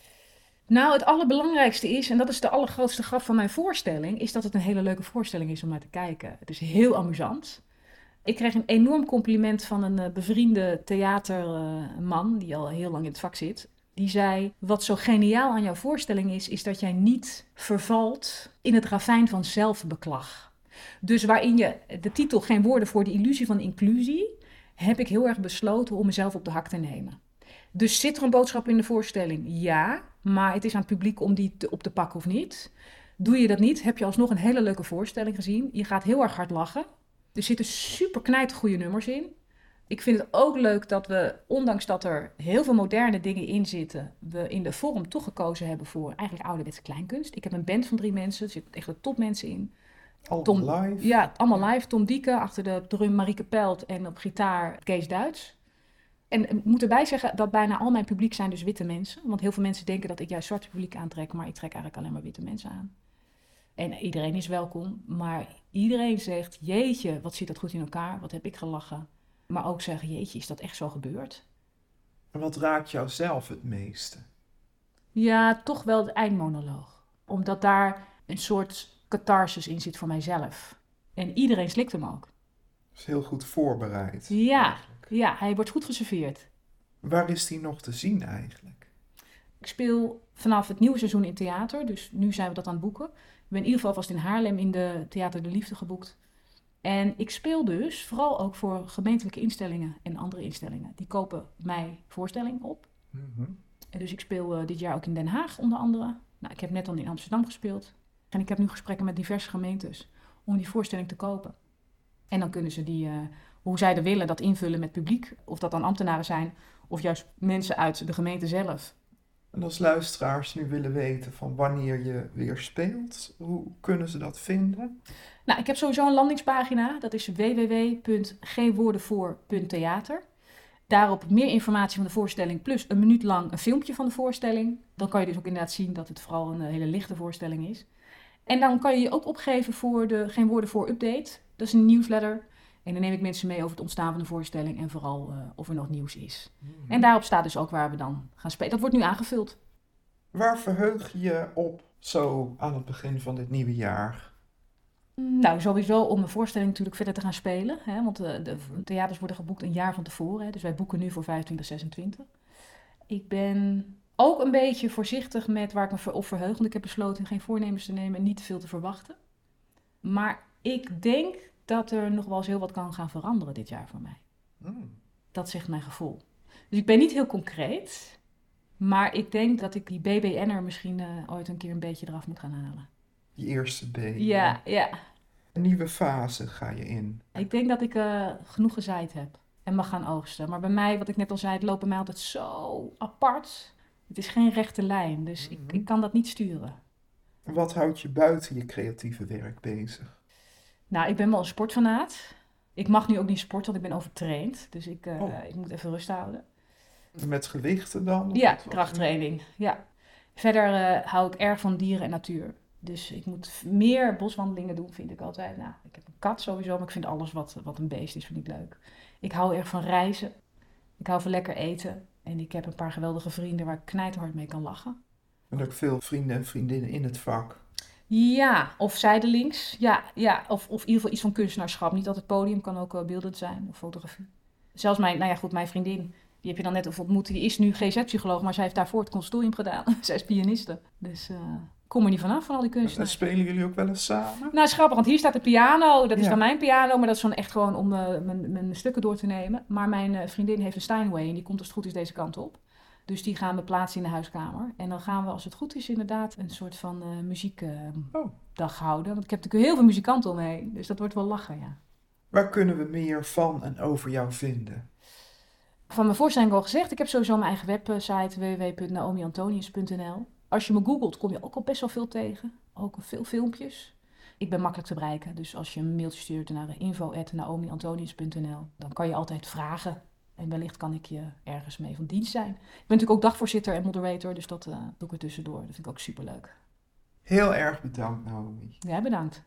Nou, het allerbelangrijkste is, en dat is de allergrootste grap van mijn voorstelling, is dat het een hele leuke voorstelling is om naar te kijken. Het is heel amusant. Ik kreeg een enorm compliment van een uh, bevriende theaterman, uh, die al heel lang in het vak zit. Die zei, wat zo geniaal aan jouw voorstelling is, is dat jij niet vervalt in het ravijn van zelfbeklag. Dus waarin je de titel Geen woorden voor de illusie van inclusie, heb ik heel erg besloten om mezelf op de hak te nemen. Dus zit er een boodschap in de voorstelling? Ja, maar het is aan het publiek om die te, op te pakken of niet. Doe je dat niet, heb je alsnog een hele leuke voorstelling gezien. Je gaat heel erg hard lachen. Er zitten super knijtergoeie nummers in. Ik vind het ook leuk dat we, ondanks dat er heel veel moderne dingen in zitten, we in de vorm toch gekozen hebben voor eigenlijk ouderwetse kleinkunst. Ik heb een band van drie mensen, er zitten echt de topmensen in. All Tom, live? Ja, allemaal live. Tom Dieke, achter de drum Marieke Pelt en op gitaar Kees Duits. En ik moet erbij zeggen dat bijna al mijn publiek zijn dus witte mensen. Want heel veel mensen denken dat ik juist zwarte publiek aantrek, maar ik trek eigenlijk alleen maar witte mensen aan. En iedereen is welkom, maar iedereen zegt, jeetje, wat zit dat goed in elkaar, wat heb ik gelachen. Maar ook zeggen, jeetje, is dat echt zo gebeurd? En wat raakt jou zelf het meeste? Ja, toch wel de eindmonoloog. Omdat daar een soort catharsis in zit voor mijzelf. En iedereen slikt hem ook. Dat is heel goed voorbereid. Ja, eigenlijk. ja, hij wordt goed geserveerd. Waar is die nog te zien eigenlijk? Ik speel vanaf het nieuwe seizoen in theater, dus nu zijn we dat aan het boeken. Ik ben in ieder geval vast in Haarlem in de Theater de Liefde geboekt. En ik speel dus vooral ook voor gemeentelijke instellingen en andere instellingen. Die kopen mijn voorstelling op. Mm-hmm. En dus ik speel uh, dit jaar ook in Den Haag onder andere. Nou, ik heb net al in Amsterdam gespeeld. En ik heb nu gesprekken met diverse gemeentes om die voorstelling te kopen. En dan kunnen ze die, uh, hoe zij er willen, dat invullen met publiek. Of dat dan ambtenaren zijn of juist mensen uit de gemeente zelf. En als luisteraars nu willen weten van wanneer je weer speelt, hoe kunnen ze dat vinden? Nou, ik heb sowieso een landingspagina. Dat is w w w punt geen woorden voor punt theater. Daarop meer informatie van de voorstelling plus een minuut lang een filmpje van de voorstelling. Dan kan je dus ook inderdaad zien dat het vooral een hele lichte voorstelling is. En dan kan je je ook opgeven voor de Geen Woorden voor update. Dat is een newsletter. En dan neem ik mensen mee over het ontstaan van de voorstelling en vooral uh, of er nog nieuws is. Mm-hmm. En daarop staat dus ook waar we dan gaan spelen. Dat wordt nu aangevuld. Waar verheug je je op zo aan het begin van dit nieuwe jaar? Nou, sowieso om een voorstelling natuurlijk verder te gaan spelen. Hè, want de, de theaters worden geboekt een jaar van tevoren. Hè, dus wij boeken nu voor vijfentwintig, zesentwintig. Ik ben ook een beetje voorzichtig met waar ik me op verheug. Want ik heb besloten geen voornemens te nemen en niet te veel te verwachten. Maar ik denk dat er nog wel eens heel wat kan gaan veranderen dit jaar voor mij. Hmm. Dat zegt mijn gevoel. Dus ik ben niet heel concreet. Maar ik denk dat ik die B B N'er misschien uh, ooit een keer een beetje eraf moet gaan halen. Die eerste B. Ja, ja. Een nieuwe fase ga je in. Ik denk dat ik uh, genoeg gezaaid heb en mag gaan oogsten. Maar bij mij, wat ik net al zei, het loopt bij mij altijd zo apart. Het is geen rechte lijn, dus mm-hmm. ik, ik kan dat niet sturen. Wat houdt je buiten je creatieve werk bezig? Nou, ik ben wel een sportfanaat. Ik mag nu ook niet sporten, want ik ben overtraind. Dus ik, uh, oh. ik moet even rust houden. Met gewichten dan? Ja, krachttraining. Ja. Verder uh, hou ik erg van dieren en natuur. Dus ik moet meer boswandelingen doen, vind ik altijd. Nou, ik heb een kat sowieso, maar ik vind alles wat, wat een beest is, vind ik leuk. Ik hou erg van reizen. Ik hou van lekker eten. En ik heb een paar geweldige vrienden waar ik knijterhard mee kan lachen. En ook veel vrienden en vriendinnen in het vak. Ja, of zijdelings. Ja, ja of, of in ieder geval iets van kunstenaarschap. Niet altijd podium, kan ook uh, beeldend zijn of fotografie. Zelfs mijn, nou ja goed, mijn vriendin, die heb je dan net ontmoet. Die is nu G Z-psycholoog, maar zij heeft daarvoor het consortium gedaan. Zij is pianiste. Dus... Uh, kom er niet vanaf van al die kunstenaars. En spelen jullie ook wel eens samen? Nou, het is grappig, want hier staat de piano. Dat is ja. dan mijn piano, maar dat is dan echt gewoon om uh, mijn, mijn stukken door te nemen. Maar mijn uh, vriendin heeft een Steinway en die komt als het goed is deze kant op. Dus die gaan we plaatsen in de huiskamer. En dan gaan we, als het goed is, inderdaad een soort van uh, muziekdag uh, oh. houden. Want ik heb natuurlijk heel veel muzikanten omheen, dus dat wordt wel lachen, ja. Waar kunnen we meer van en over jou vinden? Van mijn voorstelling al gezegd, ik heb sowieso mijn eigen website w w w punt naomi antonius punt n l. Als je me googelt, kom je ook al best wel veel tegen. Ook veel filmpjes. Ik ben makkelijk te bereiken. Dus als je een mailtje stuurt naar info at naomi antonius punt n l, dan kan je altijd vragen. En wellicht kan ik je ergens mee van dienst zijn. Ik ben natuurlijk ook dagvoorzitter en moderator, dus dat uh, doe ik er tussendoor. Dat vind ik ook superleuk. Heel erg bedankt, Naomi. Ja, bedankt.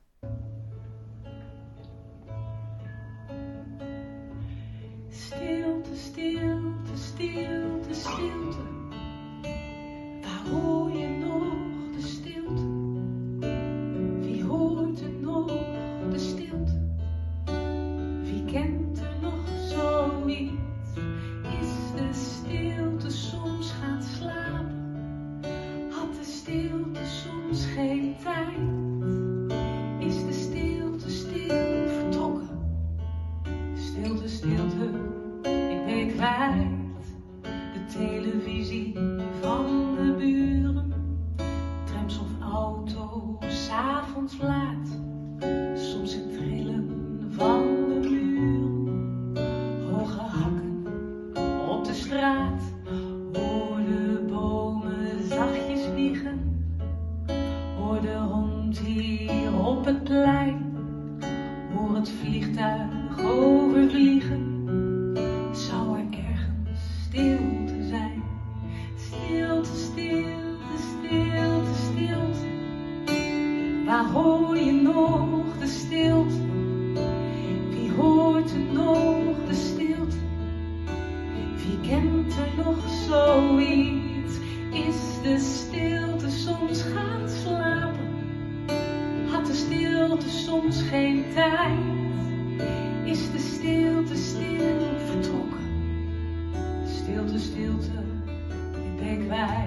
Stilte, stilte, stilte, stilte. Waar hoor je nog de stilte? Wie hoort er nog de stilte? Wie kent er nog zoiets? Is de stilte soms gaan slapen? Had de stilte soms geen tijd? Is de stilte stil vertrokken? Stilte, stilte, ik ben kwijt. De televisie van de buren, trams of auto's, 's avonds laat. Soms het trillen van de muren, hoge hakken op de straat. Hoor de bomen zachtjes vliegen, hoor de hond hier op het plein, hoor het vliegtuig overvliegen. Zou er ergens stilte zijn? Stilte, stilte, stilte, stilte. Waar hoor je nog de stilte? Wie hoort er nog de stilte? Wie kent er nog zoiets? Is de stilte soms gaan slapen? Had de stilte soms geen tijd? Is de stilte stil vertrokken? Stilte, stilte, ik ben kwijt.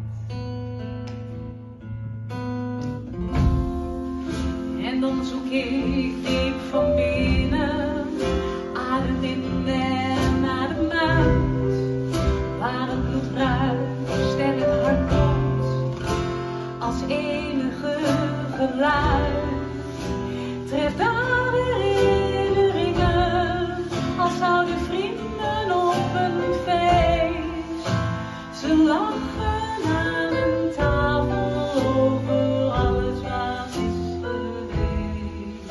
En dan zoek ik diep van binnen, adem in en adem uit. Waar het bloed ruikt, sterk hart klopt, als enige geluid. Treft daar herinneringen, als oude vrienden op een feest. Ze lachen aan een tafel over alles wat is geweest.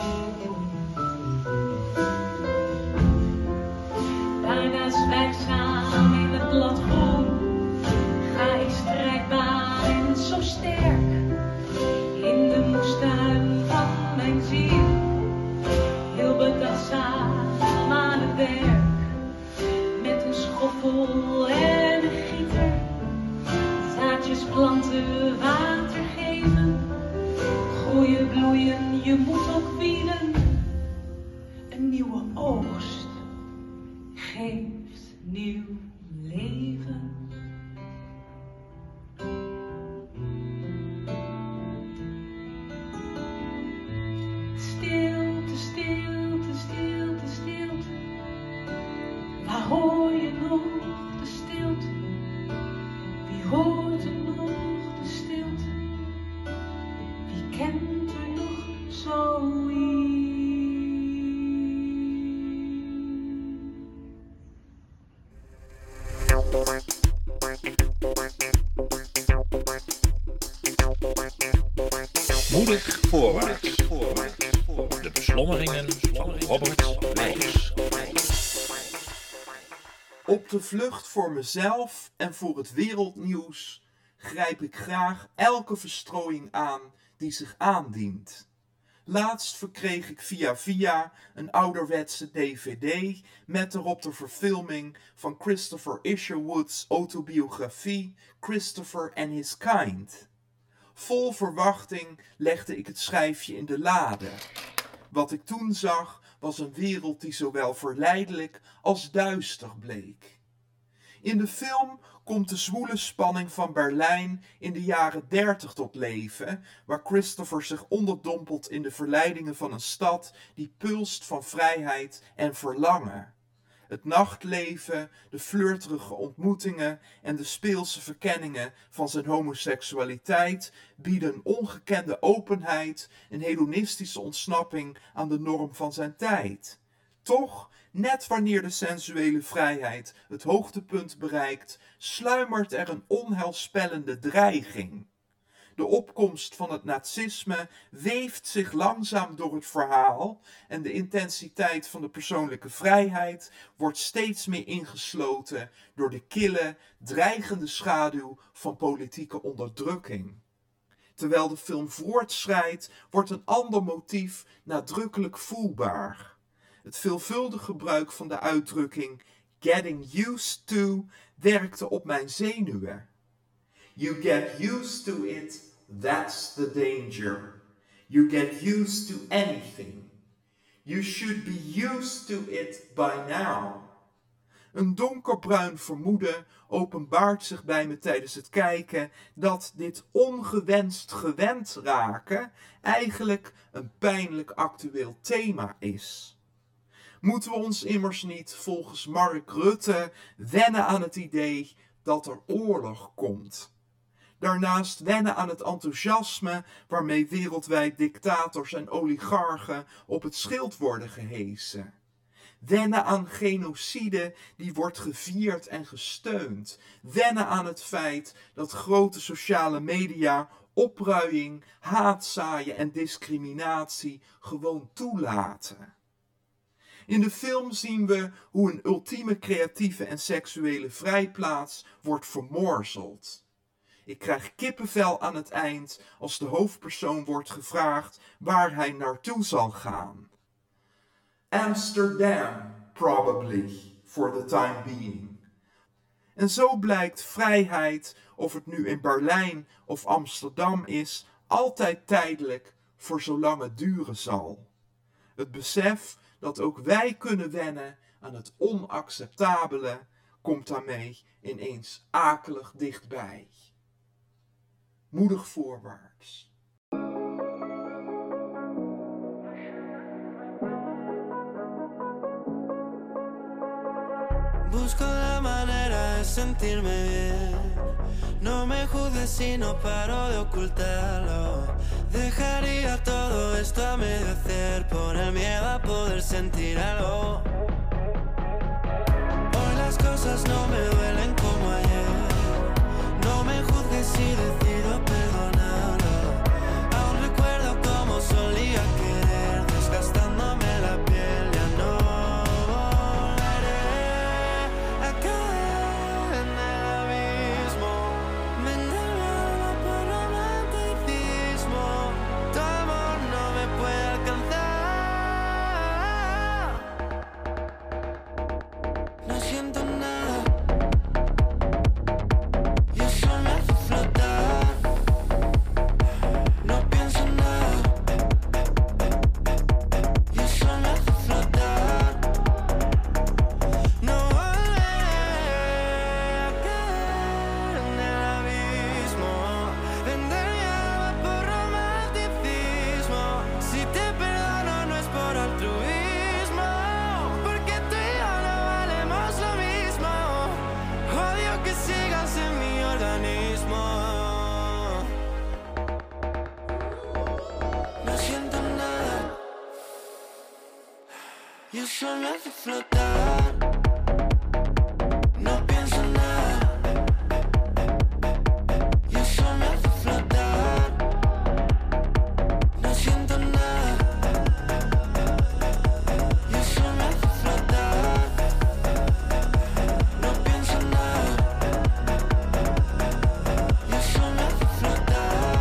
Bijna zwijgzaam in het blad groen, ga ik strijdbaar en zo sterk in de moestuin van mijn ziel. Heel bedachtzaam aan het werk, met een schoffel en een gieter. Zaadjes planten, water geven, groeien, bloeien, je moet ook wieden. Een nieuwe oogst geeft nieuw leven. Stilte, stilte, stilte, stilte. Waar hoor kent er nog zoiets. Moedig voorwaarts. De beslommeringen van Robert Leijs. Op de vlucht voor mezelf en voor het wereldnieuws grijp ik graag elke verstrooiing aan die zich aandient. Laatst verkreeg ik via via een ouderwetse D V D met erop de verfilming van Christopher Isherwood's autobiografie Christopher and His Kind. Vol verwachting legde ik het schijfje in de lade. Wat ik toen zag was een wereld die zowel verleidelijk als duister bleek. In de film komt de zwoele spanning van Berlijn in de jaren dertig tot leven, waar Christopher zich onderdompelt in de verleidingen van een stad die pulst van vrijheid en verlangen. Het nachtleven, de flirterige ontmoetingen en de speelse verkenningen van zijn homoseksualiteit bieden een ongekende openheid, een hedonistische ontsnapping aan de norm van zijn tijd. Toch, net wanneer de sensuele vrijheid het hoogtepunt bereikt, sluimert er een onheilspellende dreiging. De opkomst van het nazisme weeft zich langzaam door het verhaal en de intensiteit van de persoonlijke vrijheid wordt steeds meer ingesloten door de kille, dreigende schaduw van politieke onderdrukking. Terwijl de film voortschrijdt, wordt een ander motief nadrukkelijk voelbaar. Het veelvuldig gebruik van de uitdrukking getting used to werkte op mijn zenuwen. You get used to it, that's the danger. You get used to anything. You should be used to it by now. Een donkerbruin vermoeden openbaart zich bij me tijdens het kijken dat dit ongewenst gewend raken eigenlijk een pijnlijk actueel thema is. Moeten we ons immers niet, volgens Mark Rutte, wennen aan het idee dat er oorlog komt? Daarnaast wennen aan het enthousiasme waarmee wereldwijd dictators en oligarchen op het schild worden gehesen. Wennen aan genocide die wordt gevierd en gesteund. Wennen aan het feit dat grote sociale media opruiing, haatzaaien en discriminatie gewoon toelaten. In de film zien we hoe een ultieme creatieve en seksuele vrijplaats wordt vermorzeld. Ik krijg kippenvel aan het eind als de hoofdpersoon wordt gevraagd waar hij naartoe zal gaan. Amsterdam, probably, for the time being. En zo blijkt vrijheid, of het nu in Berlijn of Amsterdam is, altijd tijdelijk voor zolang het duren zal. Het besef dat ook wij kunnen wennen aan het onacceptabele komt daarmee ineens akelig dichtbij. Moedig voorwaarts. Busco la manera de sentirme bien. No me juzgues si no paro de ocultarlo. Dejaría todo esto a medio hacer por el miedo a poder sentir algo. Hoy las cosas no me duelen como ayer. No me juzgues si decido perdonarlo. Aún recuerdo cómo solía querer, desgastándome la piel. Ya no volveré a caer en el abismo. Me engañaba por romanticismo. Tu amor no me puede alcanzar. No siento nada. Y eso me hace flotar. eso me hace flotar. No pienso en nada. Y eso me hace flotar. No siento nada. Y eso me hace flotar. No pienso en nada. Y eso me hace flotar.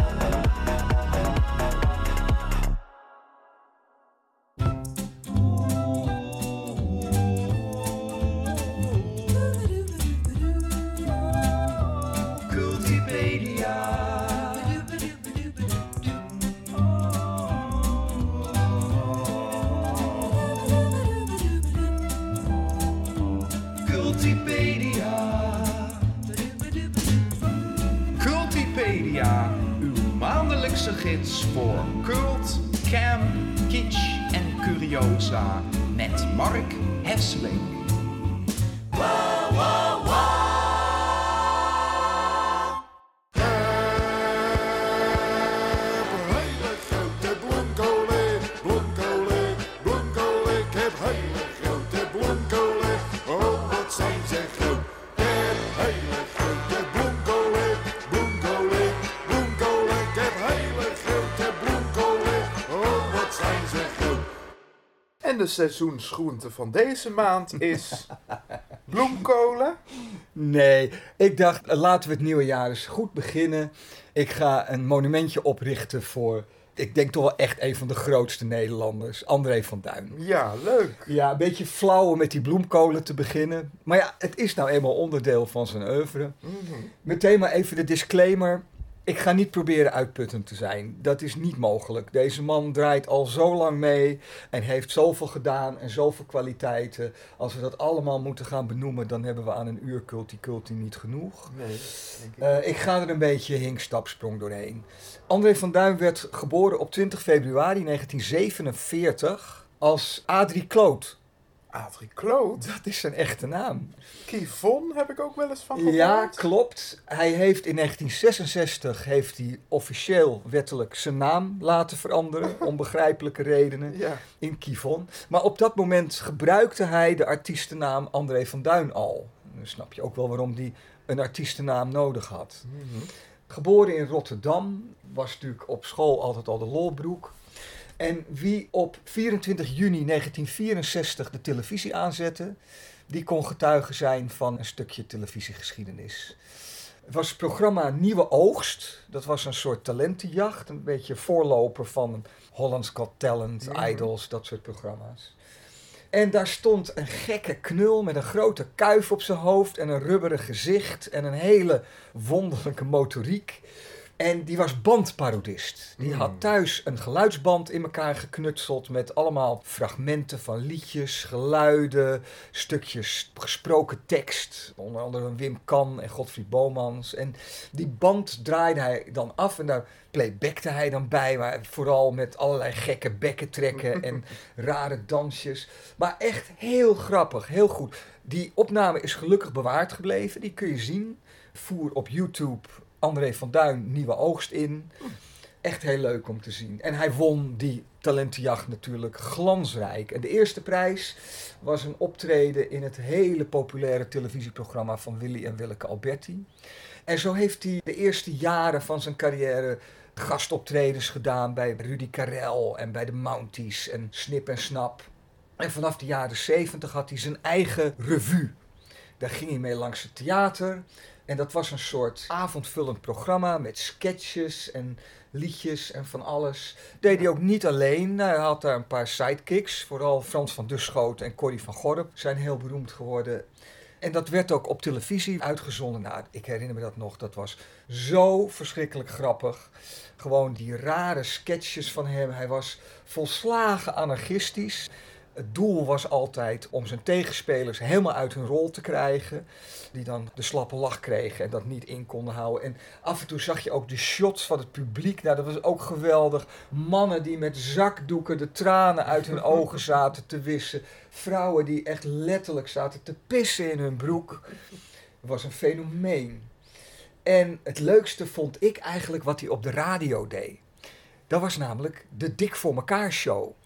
Cultipedia, uw maandelijkse gids voor cult, camp, kitsch en curiosa met Mark Hesseling. Hele grote bloemkolen, bloemkolen, bloemkolen. Ik heb hele grote bloemkolen. Oh, wat zijn ze groot. Ik heb hele grote bloemkolen, bloemkolen, bloemkolen. Ik heb hele grote bloemkolen. Oh, wat zijn ze groot. En de seizoensgroente van deze maand is bloemkolen. Nee, ik dacht, eh, laten we het nieuwe jaar eens goed beginnen. Ik ga een monumentje oprichten voor, ik denk toch wel echt een van de grootste Nederlanders, André van Duin. Ja, leuk. Ja, een beetje flauw om met die bloemkolen te beginnen. Maar ja, het is nou eenmaal onderdeel van zijn oeuvre. Meteen maar even de disclaimer. Ik ga niet proberen uitputtend te zijn. Dat is niet mogelijk. Deze man draait al zo lang mee en heeft zoveel gedaan en zoveel kwaliteiten. Als we dat allemaal moeten gaan benoemen, dan hebben we aan een uur culti culti niet genoeg. Nee, dat denk ik. Uh, ik ga er een beetje hinkstapsprong doorheen. André van Duin werd geboren op twintig februari negentien zevenenveertig als Adrie Kloot. Adrie Kloot. Dat is zijn echte naam. Kivon heb ik ook wel eens van gehoord. Ja, klopt. Hij heeft in negentien zesenzestig heeft hij officieel wettelijk zijn naam laten veranderen, om begrijpelijke redenen, Ja. in Kivon. Maar op dat moment gebruikte hij de artiestennaam André van Duin al. Dan snap je ook wel waarom hij een artiestennaam nodig had. Geboren in Rotterdam, was natuurlijk op school altijd al de lolbroek. En wie op vierentwintig juni negentien vierenzestig de televisie aanzette, die kon getuige zijn van een stukje televisiegeschiedenis. Het was het programma Nieuwe Oogst. Dat was een soort talentenjacht, een beetje voorloper van Holland's Got Talent, Ja. Idols, dat soort programma's. En daar stond een gekke knul met een grote kuif op zijn hoofd en een rubberen gezicht en een hele wonderlijke motoriek. En die was bandparodist. Die had thuis een geluidsband in elkaar geknutseld met allemaal fragmenten van liedjes, geluiden, stukjes gesproken tekst. Onder andere Wim Kan en Godfried Bomans. En die band draaide hij dan af en daar playbackte hij dan bij. Maar vooral met allerlei gekke bekkentrekken en rare dansjes. Maar echt heel grappig, heel goed. Die opname is gelukkig bewaard gebleven. Die kun je zien. Voer op YouTube André van Duin Nieuwe Oogst in. Echt heel leuk om te zien. En hij won die talentenjacht natuurlijk glansrijk. En de eerste prijs was een optreden in het hele populaire televisieprogramma van Willy en Willeke Alberti. En zo heeft hij de eerste jaren van zijn carrière gastoptredens gedaan bij Rudy Karel en bij de Mounties en Snip en Snap. En vanaf de jaren zeventig had hij zijn eigen revue. Daar ging hij mee langs het theater. En dat was een soort avondvullend programma met sketches en liedjes en van alles. Deed hij ook niet alleen. Hij had daar een paar sidekicks. Vooral Frans van Duschoot en Corrie van Gorp zijn heel beroemd geworden. En dat werd ook op televisie uitgezonden. Nou, ik herinner me dat nog. Dat was zo verschrikkelijk grappig. Gewoon die rare sketches van hem. Hij was volslagen anarchistisch. Het doel was altijd om zijn tegenspelers helemaal uit hun rol te krijgen. Die dan de slappe lach kregen en dat niet in konden houden. En af en toe zag je ook de shots van het publiek. Nou, dat was ook geweldig. Mannen die met zakdoeken de tranen uit hun ogen zaten te wissen. Vrouwen die echt letterlijk zaten te pissen in hun broek. Het was een fenomeen. En het leukste vond ik eigenlijk wat hij op de radio deed. Dat was namelijk de Dik voor elkaar show.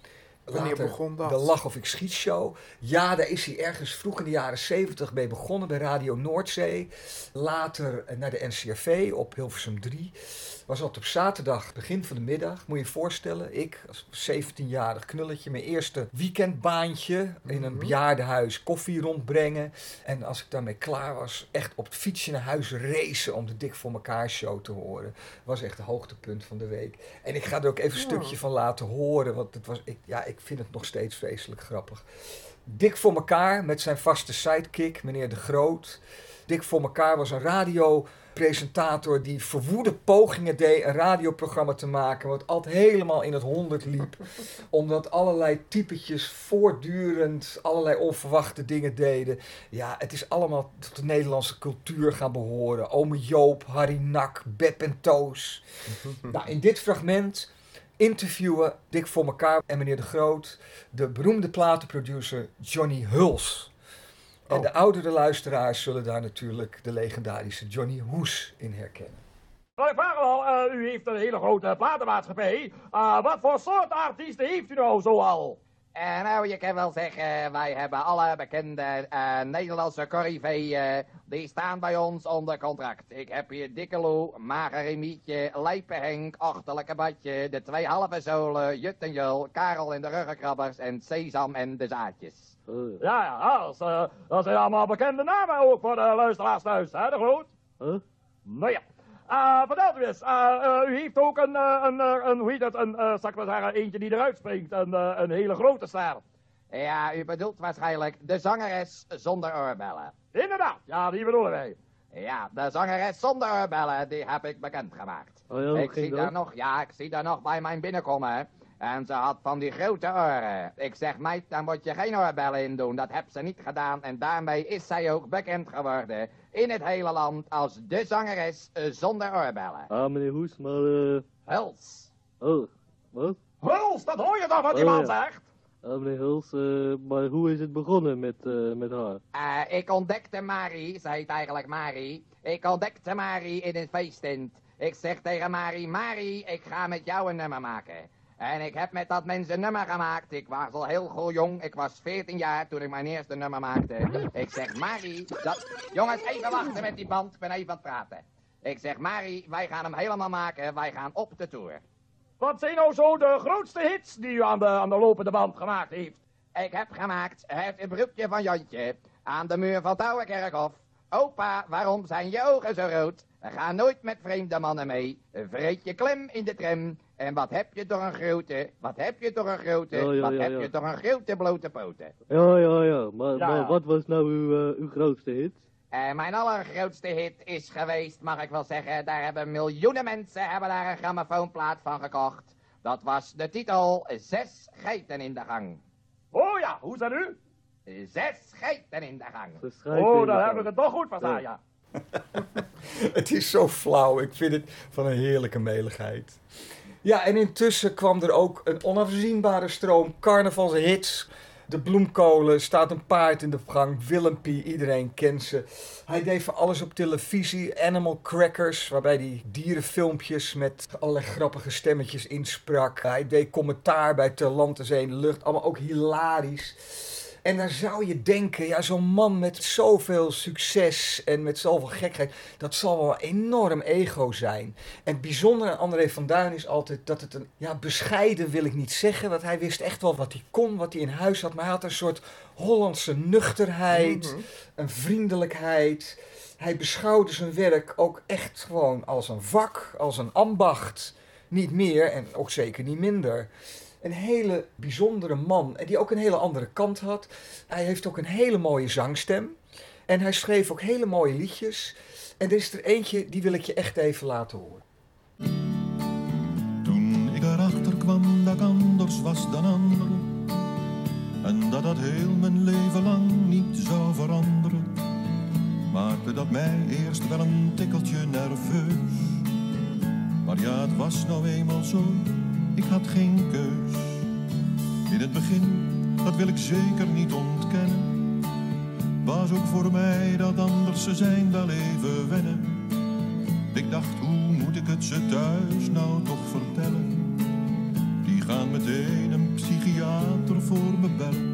Wanneer later begon dat? De Lach of ik Schiet show. Ja, daar is hij ergens vroeg in de jaren zeventig mee begonnen bij Radio Noordzee. Later naar de N C R V op Hilversum drie. Was altijd op zaterdag, begin van de middag. Moet je je voorstellen, ik als zeventienjarig knulletje, mijn eerste weekendbaantje in een bejaardenhuis koffie rondbrengen. En als ik daarmee klaar was, echt op het fietsje naar huis racen om de Dik voor elkaar show te horen. Was echt het hoogtepunt van de week. En ik ga er ook even een stukje van laten horen, want het was, ik, ja, ik vind het nog steeds vreselijk grappig. Dik voor elkaar met zijn vaste sidekick, meneer De Groot. Dik voor elkaar was een radiopresentator die verwoede pogingen deed een radioprogramma te maken, wat altijd helemaal in het honderd liep. Omdat allerlei typetjes voortdurend allerlei onverwachte dingen deden. Ja, het is allemaal tot de Nederlandse cultuur gaan behoren. Ome Joop, Harry Nak, Beb en Toos. Nou, in dit fragment interviewen Dik voor elkaar en meneer De Groot de beroemde platenproducer Johnny Huls. En Oh. de oudere luisteraars zullen daar natuurlijk de legendarische Johnny Hoes in herkennen. Nou, ik vraag wel, uh, u heeft een hele grote platenmaatschappij. Uh, wat voor soort artiesten heeft u nou zoal? Uh, nou, je kan wel zeggen, wij hebben alle bekende uh, Nederlandse corriveeën, die staan bij ons onder contract. Ik heb hier Dikke Lou, Magere Mietje, Lijpe Henk, Achterlijke Badje, de twee halve zolen, Jut en Jul, Karel en de Ruggenkrabbers en Sesam en de Zaadjes. Uh. Ja, ja, dat, is, uh, dat zijn allemaal bekende namen ook voor de luisteraars thuis, hè, De Groot? Huh? Nou ja. Uh, vertelt u eens, uh, uh, u heeft ook een, uh, een, uh, een, hoe heet het, een, uh, zal ik maar zeggen, eentje die eruit springt, een, uh, een hele grote ster. Ja, u bedoelt waarschijnlijk de zangeres zonder oorbellen. Inderdaad, ja, die bedoelen wij. Ja, de zangeres zonder oorbellen, die heb ik bekendgemaakt. Oh ja, ik zie daar nog, ja, ik zie daar nog bij mijn binnenkomen. En ze had van die grote oren. Ik zeg, meid, daar moet je geen oorbellen in doen. Dat heb ze niet gedaan. En daarmee is zij ook bekend geworden in het hele land als de zangeres uh, zonder oorbellen. Ah, meneer Hoes, maar... Uh... Huls. Oh, wat? Huls, dat hoor je toch wat die Oh, man ja. zegt? Ah, meneer Huls, uh, maar hoe is het begonnen met, uh, met haar? Uh, ik ontdekte Marie, ze heet eigenlijk Marie. Ik ontdekte Marie in een feesttent. Ik zeg tegen Marie, Marie, ik ga met jou een nummer maken. En ik heb met dat mens een nummer gemaakt. Ik was al heel goed jong. Ik was veertien jaar toen ik mijn eerste nummer maakte. Ik zeg, Marie, dat... Jongens, even wachten met die band. Ik ben even aan het praten. Ik zeg, Marie, wij gaan hem helemaal maken. Wij gaan op de tour. Wat zijn nou zo de grootste hits die u aan de, aan de lopende band gemaakt heeft? Ik heb gemaakt het broekje van Jantje aan de muur van Touwenkerkhof. Opa, waarom zijn je ogen zo rood? Ga nooit met vreemde mannen mee. Vreet je klem in de tram. En wat heb je toch een grote, wat heb je toch een grote, Ja, ja, wat ja, heb ja. je toch een grote blote poten. Ja, ja, ja, maar, Ja. maar wat was nou uw, uh, uw grootste hit? En mijn allergrootste hit is geweest, mag ik wel zeggen, daar hebben miljoenen mensen hebben daar een grammofoonplaat van gekocht. Dat was de titel Zes geiten in de gang. Oh ja, hoe is dat nu? Zes geiten in de gang. Ze schrijven Oh, in dan de heb ik gang. het toch goed verstaan, ja. Het is zo flauw. Ik vind het van een heerlijke meligheid. Ja, en intussen kwam er ook een onafzienbare stroom carnavalshits. De bloemkolen, staat een paard in de gang, Willempie, iedereen kent ze. Hij deed van alles op televisie, Animal Crackers, waarbij hij dierenfilmpjes met allerlei grappige stemmetjes insprak. Hij deed commentaar bij Ter Land, Ter Zee en de Lucht, allemaal ook hilarisch. En dan zou je denken, ja, zo'n man met zoveel succes en met zoveel gekheid, dat zal wel een enorm ego zijn. En het bijzondere aan André van Duin is altijd dat het een, ja, bescheiden wil ik niet zeggen, want hij wist echt wel wat hij kon, wat hij in huis had, maar hij had een soort Hollandse nuchterheid, Mhm. een vriendelijkheid. Hij beschouwde zijn werk ook echt gewoon als een vak, als een ambacht. Niet meer en ook zeker niet minder. Een hele bijzondere man en die ook een hele andere kant had. Hij heeft ook een hele mooie zangstem. En hij schreef ook hele mooie liedjes. En er is er eentje, die wil ik je echt even laten horen. Toen ik erachter kwam dat ik anders was dan anderen. En dat dat heel mijn leven lang niet zou veranderen. Maakte dat mij eerst wel een tikkeltje nerveus. Maar ja, het was nou eenmaal zo. Ik had geen keus. In het begin, dat wil ik zeker niet ontkennen, was ook voor mij dat anders ze zijn wel even wennen. Ik dacht, hoe moet ik het ze thuis nou toch vertellen? Die gaan meteen een psychiater voor me bellen.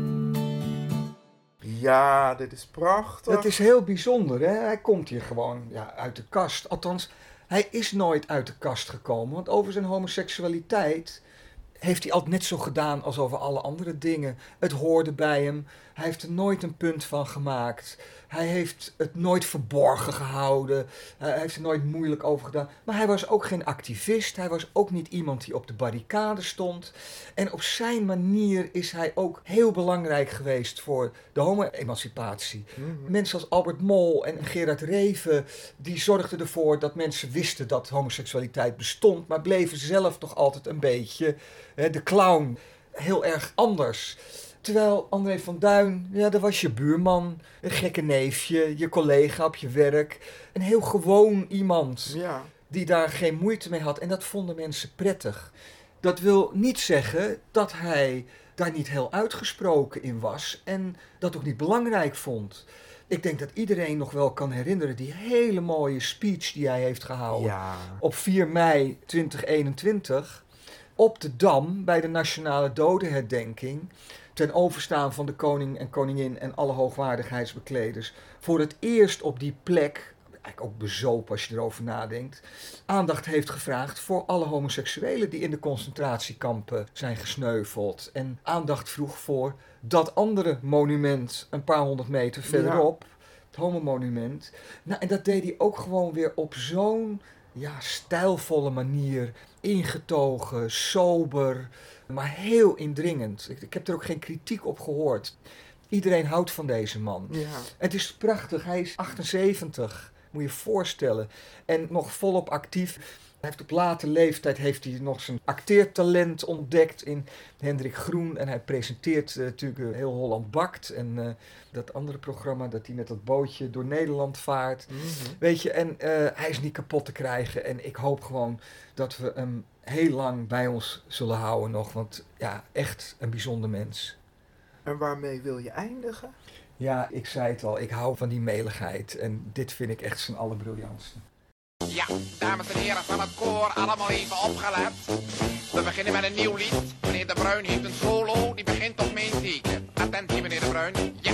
Ja, dit is prachtig. Dat is heel bijzonder, hè? Hij komt hier gewoon ja, uit de kast. Althans, hij is nooit uit de kast gekomen. Want over zijn homoseksualiteit heeft hij altijd net zo gedaan als over alle andere dingen. Het hoorde bij hem. Hij heeft er nooit een punt van gemaakt. Hij heeft het nooit verborgen gehouden. Hij heeft er nooit moeilijk over gedaan. Maar hij was ook geen activist. Hij was ook niet iemand die op de barricade stond. En op zijn manier is hij ook heel belangrijk geweest voor de homo-emancipatie. Mm-hmm. Mensen als Albert Mol en Gerard Reven, die zorgden ervoor dat mensen wisten dat homoseksualiteit bestond, maar bleven zelf toch altijd een beetje hè, de clown. Heel erg anders. Terwijl André van Duin, ja, dat was je buurman, een gekke neefje, je collega op je werk. Een heel gewoon iemand ja. die daar geen moeite mee had. En dat vonden mensen prettig. Dat wil niet zeggen dat hij daar niet heel uitgesproken in was en dat ook niet belangrijk vond. Ik denk dat iedereen nog wel kan herinneren die hele mooie speech die hij heeft gehouden. Ja. Op vier mei tweeduizend eenentwintig op de Dam bij de Nationale Dodenherdenking. Ten overstaan van de koning en koningin en alle hoogwaardigheidsbekleders. Voor het eerst op die plek, eigenlijk ook bezopen als je erover nadenkt, aandacht heeft gevraagd voor alle homoseksuelen die in de concentratiekampen zijn gesneuveld. En aandacht vroeg voor dat andere monument een paar honderd meter verderop, ja. Het homomonument. Nou, en dat deed hij ook gewoon weer op zo'n ja, stijlvolle manier, ingetogen, sober, maar heel indringend. Ik, ik heb er ook geen kritiek op gehoord. Iedereen houdt van deze man. Ja. Het is prachtig. Hij is achtenzeventig, moet je je voorstellen. En nog volop actief. Hij heeft op late leeftijd heeft hij nog zijn acteertalent ontdekt in Hendrik Groen. En hij presenteert uh, natuurlijk uh, Heel Holland Bakt. En uh, dat andere programma dat hij met dat bootje door Nederland vaart. Mm-hmm. Weet je, en uh, hij is niet kapot te krijgen. En ik hoop gewoon dat we hem heel lang bij ons zullen houden nog. Want ja, echt een bijzonder mens. En waarmee wil je eindigen? Ja, ik zei het al. Ik hou van die meligheid. En dit vind ik echt zijn allerbriljantste. Ja, dames en heren van het koor, allemaal even opgelet. We beginnen met een nieuw lied. Meneer De Bruin heeft een solo, die begint op mijn teken. Attentie, meneer De Bruin. Ja.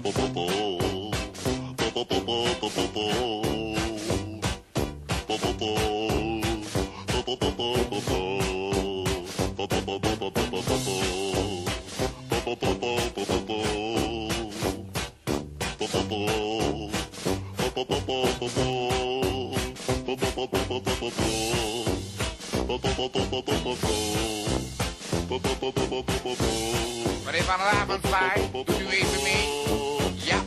Meneer Van Ravensvaart, doet u even mee? Ja.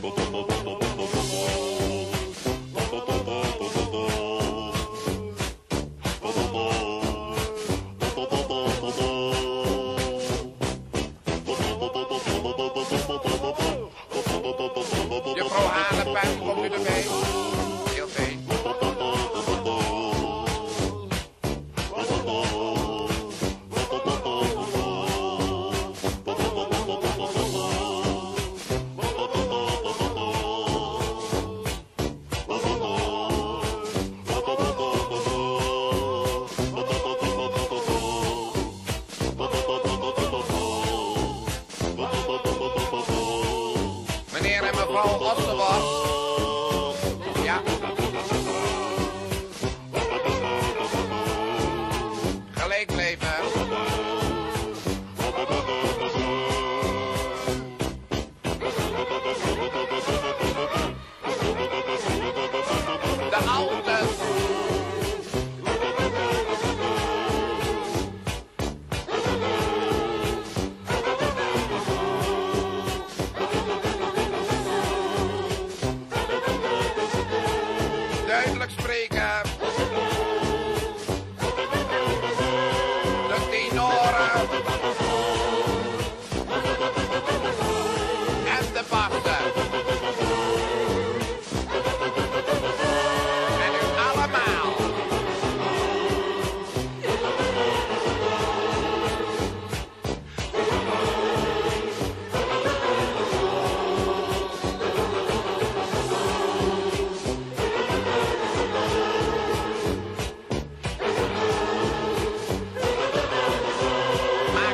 Juffrouw Hanepen, komt u erbij? Heel fijn. Meneer en mevrouw Osterwas. Ja. Gelijk blijven. De Alten. Duidelijk spreken. De tenoren. En de bassen. En u allemaal. Maak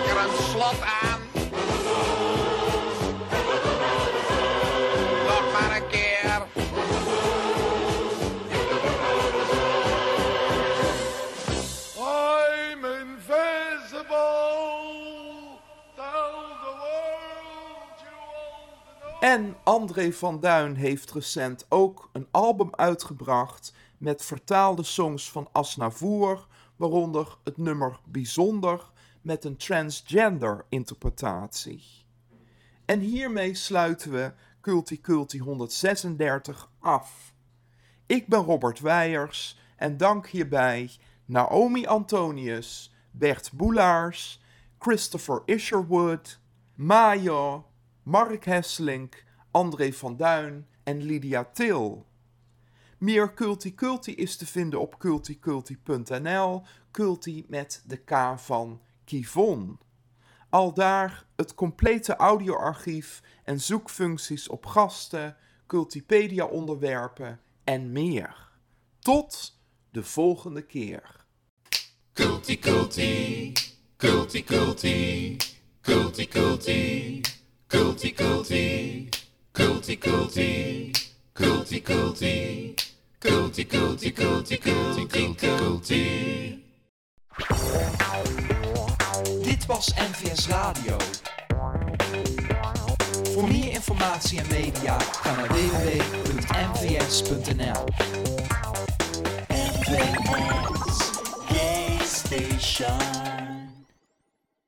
En André van Duin heeft recent ook een album uitgebracht met vertaalde songs van Asnavour, waaronder het nummer Bijzonder met een transgender interpretatie. En hiermee sluiten we Culti Culti honderdzesendertig af. Ik ben Robert Weijers en dank hierbij Naomi Antonius, Bert Boelaars, Christopher Isherwood, Mayo, Mark Hesselink, André van Duin en Lydia Til. Meer Culti Culti is te vinden op culticulti punt n l, Culti met de K van Kivon. Aldaar het complete audioarchief en zoekfuncties op gasten, Cultipedia-onderwerpen en meer. Tot de volgende keer. Culti Culti, Culti Culti, Culti Culti, Culti Culti, Culti Culti, Culti Culti, Culti Culti, Culti Culti, Culti Culti. Dit was N V S Radio. Voor meer informatie en media ga naar w w w punt n v s punt n l. N V S Gay Station.